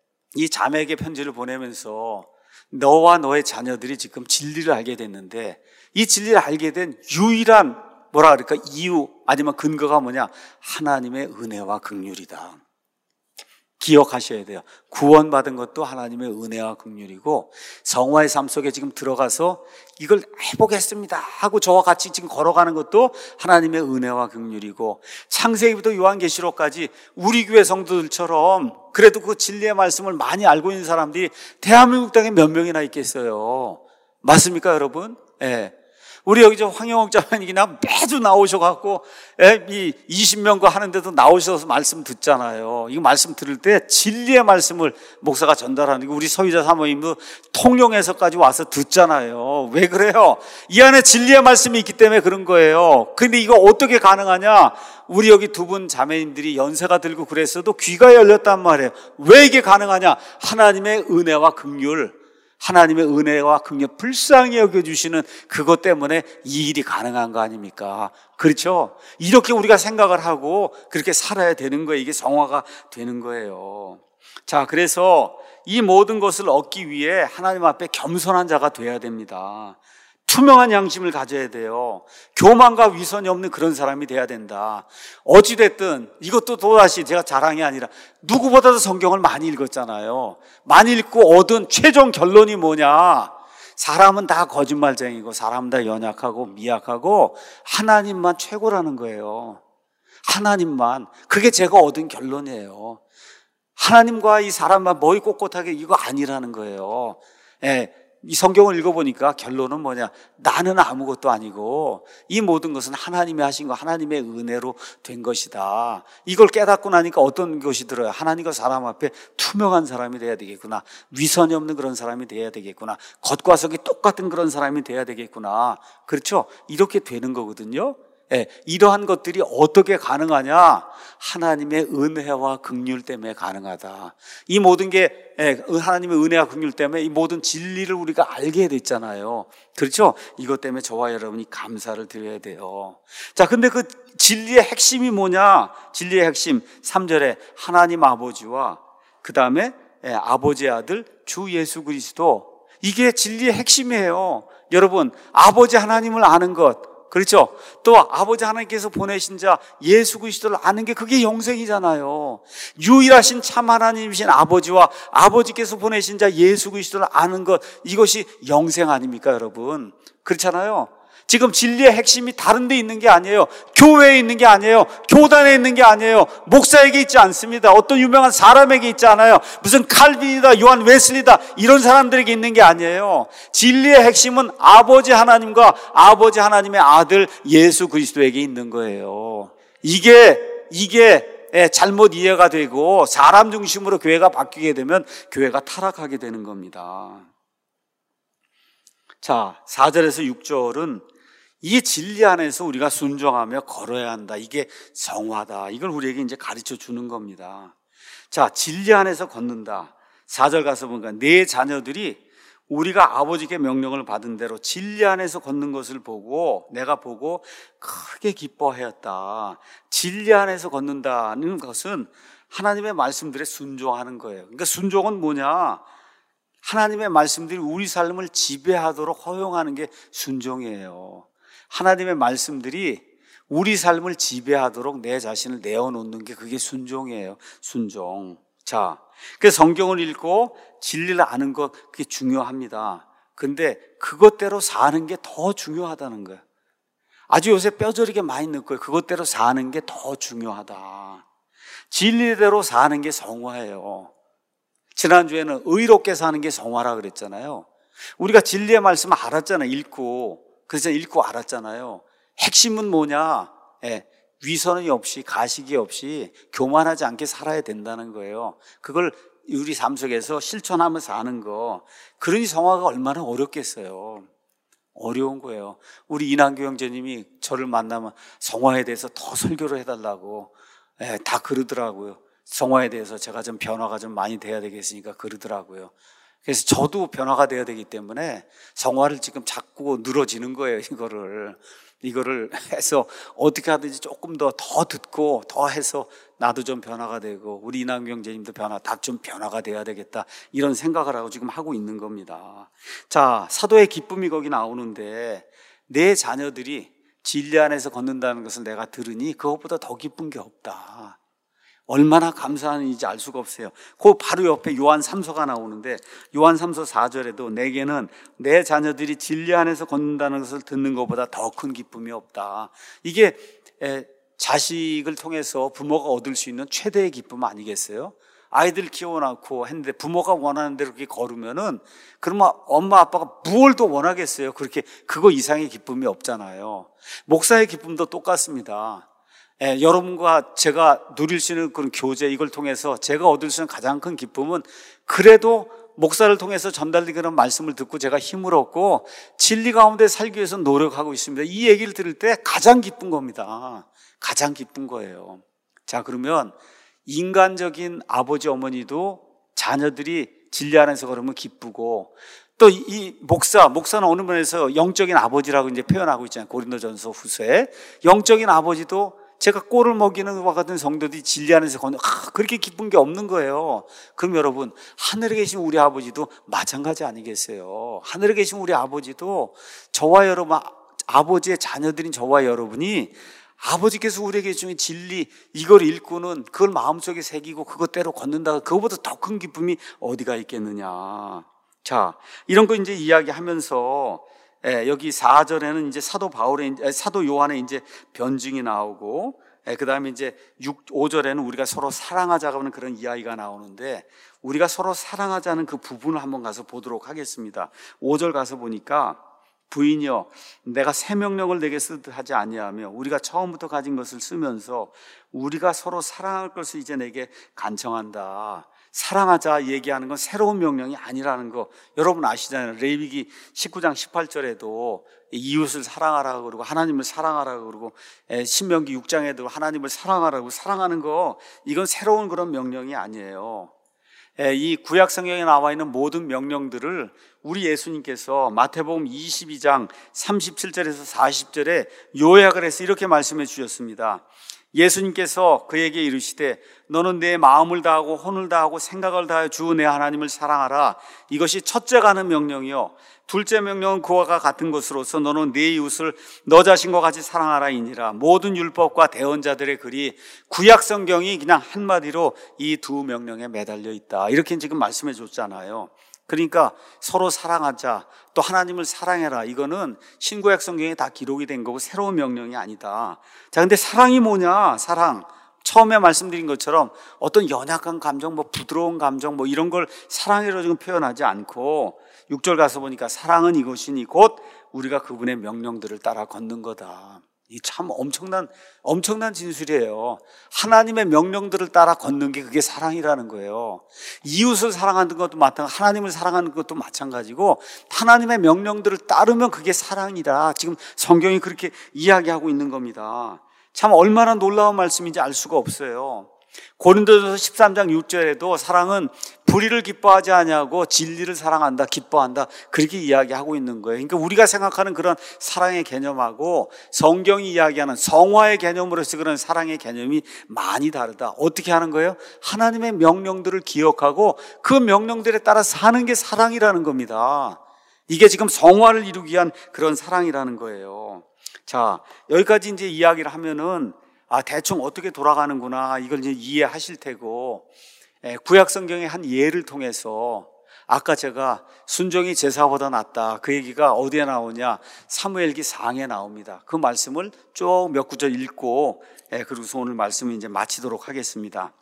S1: 이 자매에게 편지를 보내면서 너와 너의 자녀들이 지금 진리를 알게 됐는데 이 진리를 알게 된 유일한 뭐라 그럴까 이유 아니면 근거가 뭐냐? 하나님의 은혜와 긍휼이다. 기억하셔야 돼요. 구원받은 것도 하나님의 은혜와 긍휼이고 성화의 삶 속에 지금 들어가서 이걸 해보겠습니다 하고 저와 같이 지금 걸어가는 것도 하나님의 은혜와 긍휼이고 창세기부터 요한계시록까지 우리 교회 성도들처럼 그래도 그 진리의 말씀을 많이 알고 있는 사람들이 대한민국 땅에 몇 명이나 있겠어요. 맞습니까 여러분? 예. 네. 우리 여기 저 황영옥 자매님이나 매주 나오셔갖고, 이 이십 명과 하는데도 나오셔서 말씀 듣잖아요. 이거 말씀 들을 때 진리의 말씀을 목사가 전달하는 게 우리 서유자 사모님도 통영에서까지 와서 듣잖아요. 왜 그래요? 이 안에 진리의 말씀이 있기 때문에 그런 거예요. 근데 이거 어떻게 가능하냐? 우리 여기 두 분 자매님들이 연세가 들고 그랬어도 귀가 열렸단 말이에요. 왜 이게 가능하냐? 하나님의 은혜와 긍휼. 하나님의 은혜와 긍휼 불쌍히 여겨주시는 그것 때문에 이 일이 가능한 거 아닙니까? 그렇죠? 이렇게 우리가 생각을 하고 그렇게 살아야 되는 거예요. 이게 성화가 되는 거예요. 자, 그래서 이 모든 것을 얻기 위해 하나님 앞에 겸손한 자가 돼야 됩니다. 투명한 양심을 가져야 돼요. 교만과 위선이 없는 그런 사람이 돼야 된다. 어찌됐든 이것도 또다시 제가 자랑이 아니라 누구보다도 성경을 많이 읽었잖아요. 많이 읽고 얻은 최종 결론이 뭐냐? 사람은 다 거짓말쟁이고 사람은 다 연약하고 미약하고 하나님만 최고라는 거예요. 하나님만. 그게 제가 얻은 결론이에요. 하나님과 이 사람만 머리 꼿꼿하게 이거 아니라는 거예요. 예. 이 성경을 읽어보니까 결론은 뭐냐? 나는 아무것도 아니고 이 모든 것은 하나님이 하신 거, 하나님의 은혜로 된 것이다. 이걸 깨닫고 나니까 어떤 것이 들어요? 하나님과 사람 앞에 투명한 사람이 돼야 되겠구나. 위선이 없는 그런 사람이 돼야 되겠구나. 겉과 속이 똑같은 그런 사람이 돼야 되겠구나. 그렇죠? 이렇게 되는 거거든요. 예, 이러한 것들이 어떻게 가능하냐? 하나님의 은혜와 긍휼 때문에 가능하다. 이 모든 게 예, 하나님의 은혜와 긍휼 때문에 이 모든 진리를 우리가 알게 됐잖아요. 그렇죠? 이것 때문에 저와 여러분이 감사를 드려야 돼요. 자, 근데 그 진리의 핵심이 뭐냐? 진리의 핵심 삼 절에 하나님 아버지와 그 다음에 예, 아버지의 아들 주 예수 그리스도, 이게 진리의 핵심이에요. 여러분, 아버지 하나님을 아는 것, 그렇죠? 또 아버지 하나님께서 보내신 자 예수 그리스도를 아는 게 그게 영생이잖아요. 유일하신 참 하나님이신 아버지와 아버지께서 보내신 자 예수 그리스도를 아는 것, 이것이 영생 아닙니까, 여러분? 그렇잖아요. 지금 진리의 핵심이 다른 데 있는 게 아니에요. 교회에 있는 게 아니에요. 교단에 있는 게 아니에요. 목사에게 있지 않습니다. 어떤 유명한 사람에게 있지 않아요. 무슨 칼빈이다, 요한 웨슬리다, 이런 사람들에게 있는 게 아니에요. 진리의 핵심은 아버지 하나님과 아버지 하나님의 아들 예수 그리스도에게 있는 거예요. 이게 이게 잘못 이해가 되고 사람 중심으로 교회가 바뀌게 되면 교회가 타락하게 되는 겁니다. 자, 사 절에서 육 절은 이 진리 안에서 우리가 순종하며 걸어야 한다. 이게 성화다. 이걸 우리에게 이제 가르쳐 주는 겁니다. 자, 진리 안에서 걷는다. 사 절 가서 보니까 내 자녀들이 우리가 아버지께 명령을 받은 대로 진리 안에서 걷는 것을 보고 내가 보고 크게 기뻐하였다. 진리 안에서 걷는다는 것은 하나님의 말씀들에 순종하는 거예요. 그러니까 순종은 뭐냐? 하나님의 말씀들이 우리 삶을 지배하도록 허용하는 게 순종이에요. 하나님의 말씀들이 우리 삶을 지배하도록 내 자신을 내어놓는 게 그게 순종이에요. 순종. 자, 그래서 성경을 읽고 진리를 아는 것, 그게 중요합니다. 근데 그것대로 사는 게 더 중요하다는 거예요. 아주 요새 뼈저리게 많이 느껴요. 그것대로 사는 게 더 중요하다. 진리대로 사는 게 성화예요. 지난주에는 의롭게 사는 게 성화라 그랬잖아요. 우리가 진리의 말씀을 알았잖아요. 읽고. 그래서 읽고 알았잖아요. 핵심은 뭐냐? 예, 위선이 없이 가식이 없이 교만하지 않게 살아야 된다는 거예요. 그걸 우리 삶 속에서 실천하면서 사는 거. 그러니 성화가 얼마나 어렵겠어요. 어려운 거예요. 우리 이난교 형제님이 저를 만나면 성화에 대해서 더 설교를 해달라고 예, 다 그러더라고요. 성화에 대해서 제가 좀 변화가 좀 많이 돼야 되겠으니까 그러더라고요. 그래서 저도 변화가 돼야 되기 때문에 성화를 지금 자꾸 늘어지는 거예요. 이거를 이거를 해서 어떻게 하든지 조금 더 더 듣고 더 해서 나도 좀 변화가 되고 우리 이남규 형제님도 변화, 다 좀 변화가 돼야 되겠다, 이런 생각을 하고 지금 하고 있는 겁니다. 자, 사도의 기쁨이 거기 나오는데 내 자녀들이 진리 안에서 걷는다는 것을 내가 들으니 그것보다 더 기쁜 게 없다. 얼마나 감사한 일인지 알 수가 없어요. 그 바로 옆에 요한 삼 서가 나오는데 요한 삼 서 사 절에도 내게는 내 자녀들이 진리 안에서 걷는다는 것을 듣는 것보다 더 큰 기쁨이 없다. 이게 자식을 통해서 부모가 얻을 수 있는 최대의 기쁨 아니겠어요? 아이들 키워놓고 했는데 부모가 원하는 대로 그렇게 걸으면은 그러면 엄마 아빠가 무얼 더 원하겠어요? 그렇게 그거 이상의 기쁨이 없잖아요. 목사의 기쁨도 똑같습니다. 예, 여러분과 제가 누릴 수 있는 그런 교제, 이걸 통해서 제가 얻을 수 있는 가장 큰 기쁨은 그래도 목사를 통해서 전달되는 말씀을 듣고 제가 힘을 얻고 진리 가운데 살기 위해서 노력하고 있습니다. 이 얘기를 들을 때 가장 기쁜 겁니다. 가장 기쁜 거예요. 자, 그러면 인간적인 아버지 어머니도 자녀들이 진리 안에서 걸으면 기쁘고, 또 이 목사, 목사는 어느 면에서 영적인 아버지라고 이제 표현하고 있잖아요. 고린도전서 후서에. 영적인 아버지도 제가 꼴을 먹이는 것과 같은 성도들이 진리 안에서 걷는, 아, 그렇게 기쁜 게 없는 거예요. 그럼 여러분, 하늘에 계신 우리 아버지도 마찬가지 아니겠어요? 하늘에 계신 우리 아버지도 저와 여러분, 아버지의 자녀들인 저와 여러분이 아버지께서 우리에게 주신 진리, 이걸 읽고는 그걸 마음속에 새기고 그것대로 걷는다, 그거보다 더 큰 기쁨이 어디가 있겠느냐. 자, 이런 거 이제 이야기하면서, 예, 여기 사 절에는 이제 사도 바울의, 사도 요한의 이제 변증이 나오고, 예, 그 다음에 이제 육, 오 절에는 우리가 서로 사랑하자고 하는 그런 이야기가 나오는데, 우리가 서로 사랑하자는 그 부분을 한번 가서 보도록 하겠습니다. 오 절 가서 보니까, 부인이여, 내가 새 명령을 내게 쓰듯 하지 아니하며 우리가 처음부터 가진 것을 쓰면서 우리가 서로 사랑할 것을 이제 내게 간청한다. 사랑하자 얘기하는 건 새로운 명령이 아니라는 거 여러분 아시잖아요. 레위기 십구 장 십팔 절에도 이웃을 사랑하라고 그러고 하나님을 사랑하라고 그러고, 신명기 육 장에도 하나님을 사랑하라고, 사랑하는 거 이건 새로운 그런 명령이 아니에요. 이 구약 성경에 나와 있는 모든 명령들을 우리 예수님께서 마태복음 이십이 장 삼십칠 절에서 사십 절에 요약을 해서 이렇게 말씀해 주셨습니다. 예수님께서 그에게 이르시되 너는 내 마음을 다하고 혼을 다하고 생각을 다하여 주 내 하나님을 사랑하라. 이것이 첫째 가는 명령이요, 둘째 명령은 그와 같은 것으로서 너는 네 이웃을 너 자신과 같이 사랑하라이니라. 모든 율법과 대언자들의 글이, 구약 성경이 그냥 한마디로 이 두 명령에 매달려 있다, 이렇게 지금 말씀해 줬잖아요. 그러니까 서로 사랑하자, 또 하나님을 사랑해라, 이거는 신구약 성경에 다 기록이 된 거고 새로운 명령이 아니다. 자, 근데 사랑이 뭐냐? 사랑, 처음에 말씀드린 것처럼 어떤 연약한 감정, 뭐 부드러운 감정, 뭐 이런 걸 사랑으로 지금 표현하지 않고, 육 절 가서 보니까 사랑은 이것이니 곧 우리가 그분의 명령들을 따라 걷는 거다. 이 참 엄청난 엄청난 진술이에요. 하나님의 명령들을 따라 걷는 게 그게 사랑이라는 거예요. 이웃을 사랑하는 것도 마찬가지고 하나님을 사랑하는 것도 마찬가지고, 하나님의 명령들을 따르면 그게 사랑이다. 지금 성경이 그렇게 이야기하고 있는 겁니다. 참 얼마나 놀라운 말씀인지 알 수가 없어요. 고린도전서 십삼 장 육 절에도 사랑은 불의를 기뻐하지 아니하고 진리를 사랑한다, 기뻐한다, 그렇게 이야기하고 있는 거예요. 그러니까 우리가 생각하는 그런 사랑의 개념하고 성경이 이야기하는 성화의 개념으로서 그런 사랑의 개념이 많이 다르다. 어떻게 하는 거예요? 하나님의 명령들을 기억하고 그 명령들에 따라 사는 게 사랑이라는 겁니다. 이게 지금 성화를 이루기 위한 그런 사랑이라는 거예요. 자, 여기까지 이제 이야기를 하면은 아, 대충 어떻게 돌아가는구나, 이걸 이제 이해하실 테고, 예, 구약 성경의 한 예를 통해서, 아까 제가 순종이 제사보다 낫다, 그 얘기가 어디에 나오냐? 사무엘기 사 장에 나옵니다. 그 말씀을 쭉 몇 구절 읽고, 예, 그리고서 오늘 말씀을 이제 마치도록 하겠습니다.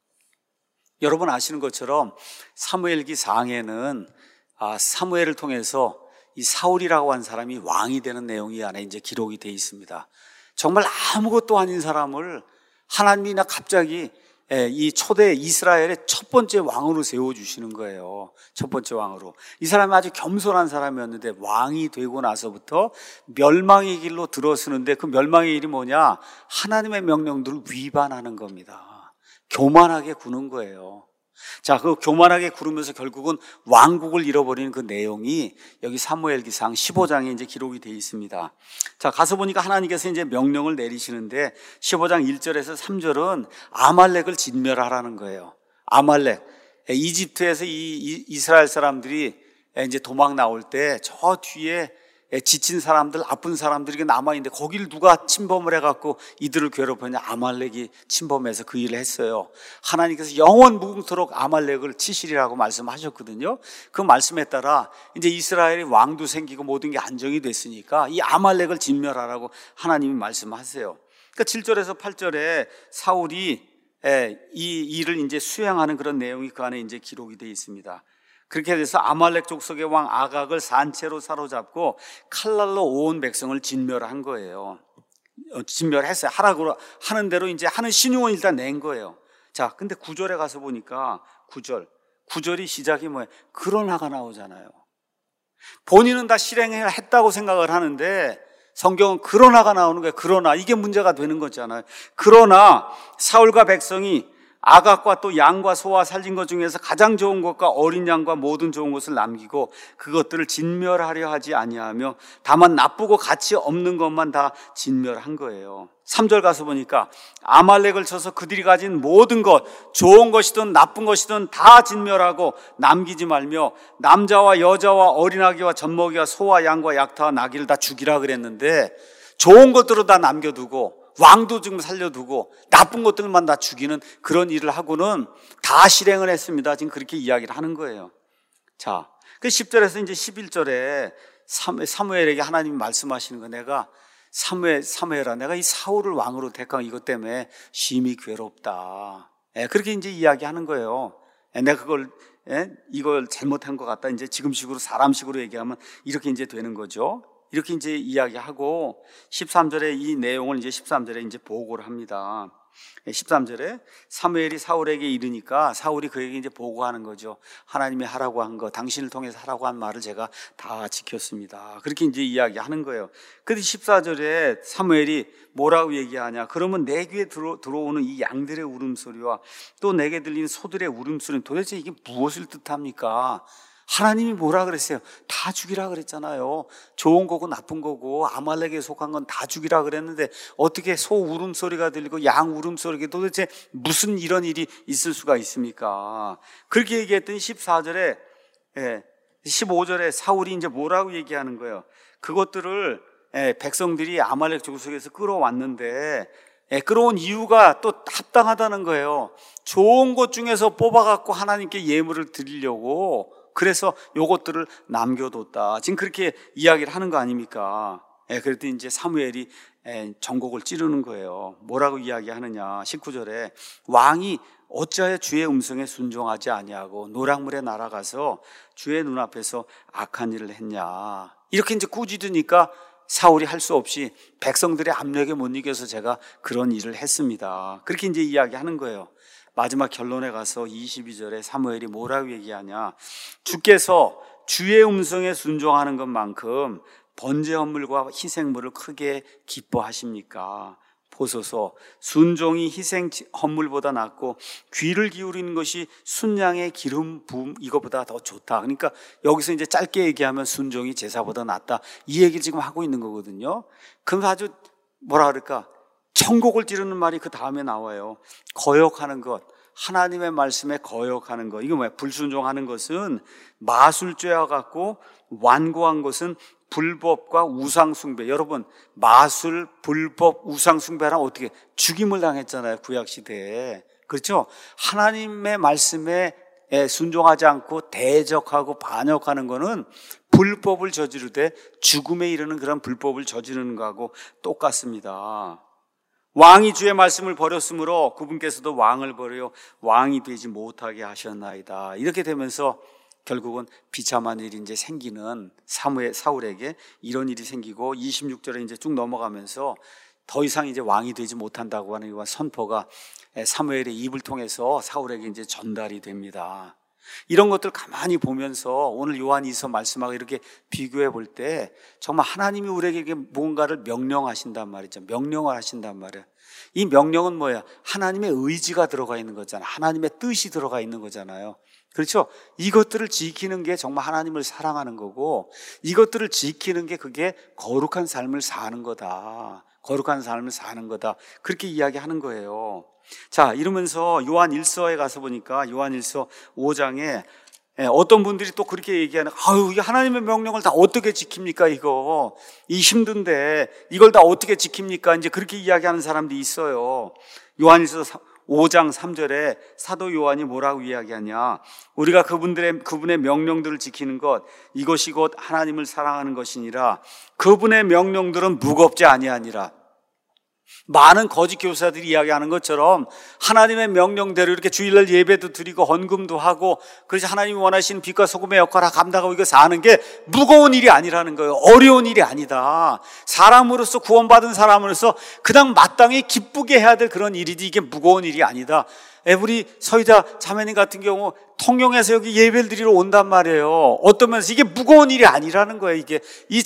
S1: 여러분 아시는 것처럼 사무엘기 사 장에는 아, 사무엘을 통해서 이 사울이라고 한 사람이 왕이 되는 내용이 안에 이제 기록이 되어 있습니다. 정말 아무것도 아닌 사람을 하나님이나 갑자기 이 초대 이스라엘의 첫 번째 왕으로 세워주시는 거예요. 첫 번째 왕으로. 이 사람이 아주 겸손한 사람이었는데 왕이 되고 나서부터 멸망의 길로 들어서는데, 그 멸망의 길이 뭐냐? 하나님의 명령들을 위반하는 겁니다. 교만하게 구는 거예요. 자, 그 교만하게 구르면서 결국은 왕국을 잃어버리는 그 내용이 여기 사무엘기상 십오 장에 이제 기록이 되어 있습니다. 자, 가서 보니까 하나님께서 이제 명령을 내리시는데 십오 장 일 절에서 삼 절은 아말렉을 진멸하라는 거예요. 아말렉, 이집트에서 이 이스라엘 사람들이 이제 도망 나올 때 저 뒤에 지친 사람들, 아픈 사람들이 남아있는데 거기를 누가 침범을 해갖고 이들을 괴롭혔냐? 아말렉이 침범해서 그 일을 했어요. 하나님께서 영원 무궁토록 아말렉을 치시리라고 말씀하셨거든요. 그 말씀에 따라 이제 이스라엘의 왕도 생기고 모든 게 안정이 됐으니까 이 아말렉을 진멸하라고 하나님이 말씀하세요. 그러니까 칠 절에서 팔 절에 사울이 이 일을 이제 수행하는 그런 내용이 그 안에 이제 기록이 되어 있습니다. 그렇게 돼서 아말렉 족속의 왕 아각을 산채로 사로잡고 칼날로 온 백성을 진멸한 거예요. 진멸했어요. 하라고 하는 대로 이제 하는 신용은 일단 낸 거예요. 자, 근데 구 절에 가서 보니까 구 절, 구 절이 시작이 뭐예요? 그러나가 나오잖아요. 본인은 다 실행을 했다고 생각을 하는데 성경은 그러나가 나오는 거예요. 그러나, 이게 문제가 되는 거잖아요. 그러나 사울과 백성이 아각과 또 양과 소와 살린 것 중에서 가장 좋은 것과 어린 양과 모든 좋은 것을 남기고 그것들을 진멸하려 하지 아니하며 다만 나쁘고 가치 없는 것만 다 진멸한 거예요. 삼 절 가서 보니까 아말렉을 쳐서 그들이 가진 모든 것, 좋은 것이든 나쁜 것이든 다 진멸하고 남기지 말며 남자와 여자와 어린아기와 젖먹이와 소와 양과 약타와 나귀를 다 죽이라 그랬는데 좋은 것들을 다 남겨두고 왕도 지금 살려두고 나쁜 것들만 다 죽이는 그런 일을 하고는 다 실행을 했습니다. 지금 그렇게 이야기를 하는 거예요. 자, 그 십 절에서 이제 십일 절에 사무엘에게 하나님이 말씀하시는 거, 내가 사무엘, 사무엘아, 내가 이 사울을 왕으로 택한 이것 때문에 심히 괴롭다. 예, 그렇게 이제 이야기하는 거예요. 예, 내가 그걸, 예, 이걸 잘못한 것 같다. 이제 지금식으로 사람식으로 얘기하면 이렇게 이제 되는 거죠. 이렇게 이제 이야기하고 십삼 절에 이 내용을 이제 십삼 절에 이제 보고를 합니다. 십삼 절에 사무엘이 사울에게 이르니까 사울이 그에게 이제 보고하는 거죠. 하나님이 하라고 한 거, 당신을 통해서 하라고 한 말을 제가 다 지켰습니다. 그렇게 이제 이야기하는 거예요. 근데 십사 절에 사무엘이 뭐라고 얘기하냐? 그러면 내 귀에 들어, 들어오는 이 양들의 울음소리와 또 내게 들리는 소들의 울음소리는 도대체 이게 무엇을 뜻합니까? 하나님이 뭐라 그랬어요? 다 죽이라 그랬잖아요. 좋은 거고 나쁜 거고 아말렉에 속한 건 다 죽이라 그랬는데 어떻게 소 울음소리가 들리고 양 울음소리가 도대체 무슨 이런 일이 있을 수가 있습니까? 그렇게 얘기했더니 십사 절에 예, 십오 절에 사울이 이제 뭐라고 얘기하는 거예요? 그것들을 예, 백성들이 아말렉 족속에서 끌어왔는데 예, 끌어온 이유가 또 합당하다는 거예요. 좋은 것 중에서 뽑아갖고 하나님께 예물을 드리려고 그래서 요것들을 남겨뒀다. 지금 그렇게 이야기를 하는 거 아닙니까? 예, 그랬더니 이제 사무엘이 예, 전곡을 찌르는 거예요. 뭐라고 이야기하느냐? 십구 절에 왕이 어찌하여 주의 음성에 순종하지 아니하고 노랑물에 날아가서 주의 눈앞에서 악한 일을 했냐? 이렇게 이제 꾸짖으니까 사울이 할 수 없이 백성들의 압력에 못 이겨서 제가 그런 일을 했습니다. 그렇게 이제 이야기하는 거예요. 마지막 결론에 가서 이십이 절에 사무엘이 뭐라고 얘기하냐? 주께서 주의 음성에 순종하는 것만큼 번제 헌물과 희생물을 크게 기뻐하십니까? 보소서, 순종이 희생 헌물보다 낫고 귀를 기울이는 것이 순양의 기름 부음 이것보다 더 좋다. 그러니까 여기서 이제 짧게 얘기하면 순종이 제사보다 낫다. 이 얘기를 지금 하고 있는 거거든요. 그럼 아주 뭐라 그럴까? 천곡을 찌르는 말이 그 다음에 나와요. 거역하는 것, 하나님의 말씀에 거역하는 것. 이거 뭐야? 불순종하는 것은 마술죄와 같고 완고한 것은 불법과 우상숭배. 여러분, 마술, 불법, 우상숭배랑 어떻게 죽임을 당했잖아요, 구약시대에. 그렇죠? 하나님의 말씀에 순종하지 않고 대적하고 반역하는 거는 불법을 저지르되 죽음에 이르는 그런 불법을 저지르는 거하고 똑같습니다. 왕이 주의 말씀을 버렸으므로 그분께서도 왕을 버려 왕이 되지 못하게 하셨나이다. 이렇게 되면서 결국은 비참한 일이 이제 생기는 사무엘, 사울에게 이런 일이 생기고 이십육 절에 이제 쭉 넘어가면서 더 이상 이제 왕이 되지 못한다고 하는 이런 선포가 사무엘의 입을 통해서 사울에게 이제 전달이 됩니다. 이런 것들 가만히 보면서 오늘 요한이서 말씀하고 이렇게 비교해 볼 때 정말 하나님이 우리에게 무언가를 명령하신단 말이죠. 명령을 하신단 말이에요. 이 명령은 뭐야? 하나님의 의지가 들어가 있는 거잖아요. 하나님의 뜻이 들어가 있는 거잖아요. 그렇죠? 이것들을 지키는 게 정말 하나님을 사랑하는 거고 이것들을 지키는 게 그게 거룩한 삶을 사는 거다. 거룩한 삶을 사는 거다. 그렇게 이야기하는 거예요. 자, 이러면서 요한 일서에 가서 보니까 요한 일서 오 장에 어떤 분들이 또 그렇게 얘기하는, 아유, 이 하나님의 명령을 다 어떻게 지킵니까, 이거? 이 힘든데, 이걸 다 어떻게 지킵니까? 이제 그렇게 이야기하는 사람들이 있어요. 요한 일서 오 장 삼 절에 사도 요한이 뭐라고 이야기하냐? 우리가 그분들의, 그분의 명령들을 지키는 것, 이것이 곧 하나님을 사랑하는 것이니라. 그분의 명령들은 무겁지 아니하니라. 많은 거짓 교사들이 이야기하는 것처럼 하나님의 명령대로 이렇게 주일날 예배도 드리고 헌금도 하고 그래서 하나님이 원하시는 빛과 소금의 역할을 감당하고 이거 사는 게 무거운 일이 아니라는 거예요. 어려운 일이 아니다. 사람으로서 구원받은 사람으로서 그냥 마땅히 기쁘게 해야 될 그런 일이지 이게 무거운 일이 아니다. 우리 서희자 자매님 같은 경우 통영에서 여기 예배를 드리러 온단 말이에요. 어떤 면에서 이게 무거운 일이 아니라는 거예요. 이게 이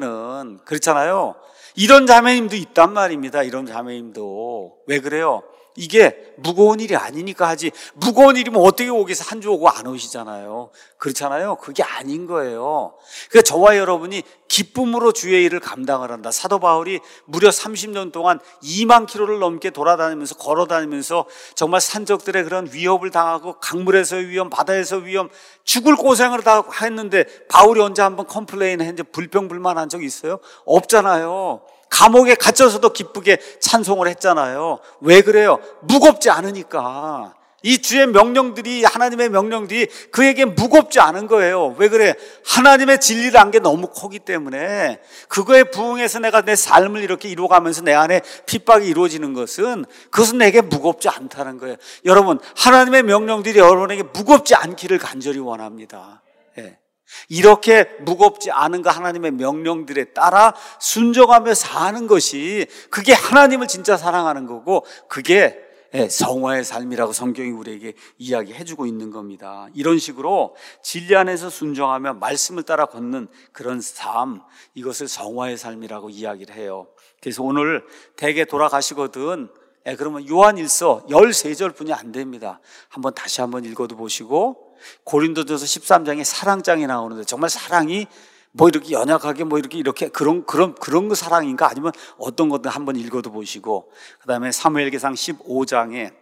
S1: 자매님에게는. 그렇잖아요. 이런 자매님도 있단 말입니다. 이런 자매님도. 왜 그래요? 이게 무거운 일이 아니니까 하지, 무거운 일이면 어떻게 오기서 한 주 오고 안 오시잖아요. 그렇잖아요. 그게 아닌 거예요. 그러니까 저와 여러분이 기쁨으로 주의 일을 감당을 한다. 사도 바울이 무려 삼십 년 동안 이만 킬로미터를 넘게 돌아다니면서 걸어다니면서 정말 산적들의 그런 위협을 당하고 강물에서의 위험, 바다에서의 위험, 죽을 고생을 다 했는데 바울이 언제 한번 컴플레인 했는지 불평불만한 적 있어요? 없잖아요. 감옥에 갇혀서도 기쁘게 찬송을 했잖아요. 왜 그래요? 무겁지 않으니까. 이 주의 명령들이, 하나님의 명령들이 그에게 무겁지 않은 거예요. 왜 그래? 하나님의 진리를 안 게 너무 크기 때문에. 그거에 부응해서 내가 내 삶을 이렇게 이루어가면서 내 안에 핍박이 이루어지는 것은, 그것은 내게 무겁지 않다는 거예요. 여러분, 하나님의 명령들이 여러분에게 무겁지 않기를 간절히 원합니다. 예. 이렇게 무겁지 않은 거, 하나님의 명령들에 따라 순종하며 사는 것이, 그게 하나님을 진짜 사랑하는 거고, 그게 성화의 삶이라고 성경이 우리에게 이야기해주고 있는 겁니다. 이런 식으로 진리 안에서 순종하며 말씀을 따라 걷는 그런 삶, 이것을 성화의 삶이라고 이야기를 해요. 그래서 오늘 대개 돌아가시거든, 예, 그러면 요한일서 십삼 절뿐이 안 됩니다. 한번 다시 한번 읽어도 보시고, 고린도전서 십삼 장에 사랑장이 나오는데, 정말 사랑이 뭐 이렇게 연약하게 뭐 이렇게 이렇게 그런 그런 그런 거 사랑인가, 아니면 어떤 것든 한번 읽어도 보시고, 그다음에 사무엘기상 십오 장에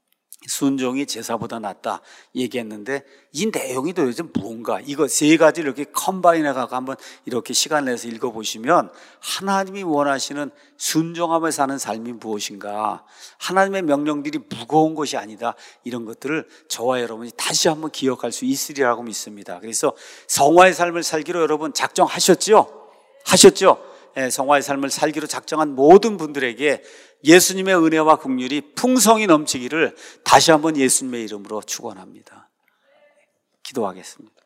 S1: 순종이 제사보다 낫다 얘기했는데, 이 내용이 도대체 무언가, 이거 세 가지를 이렇게 컴바인해가지고 한번 이렇게 시간 내서 읽어보시면 하나님이 원하시는 순종하며 사는 삶이 무엇인가, 하나님의 명령들이 무거운 것이 아니다, 이런 것들을 저와 여러분이 다시 한번 기억할 수 있으리라고 믿습니다. 그래서 성화의 삶을 살기로 여러분 작정하셨죠? 하셨죠? 예, 성화의 삶을 살기로 작정한 모든 분들에게 예수님의 은혜와 긍휼이 풍성히 넘치기를 다시 한번 예수님의 이름으로 축원합니다. 기도하겠습니다.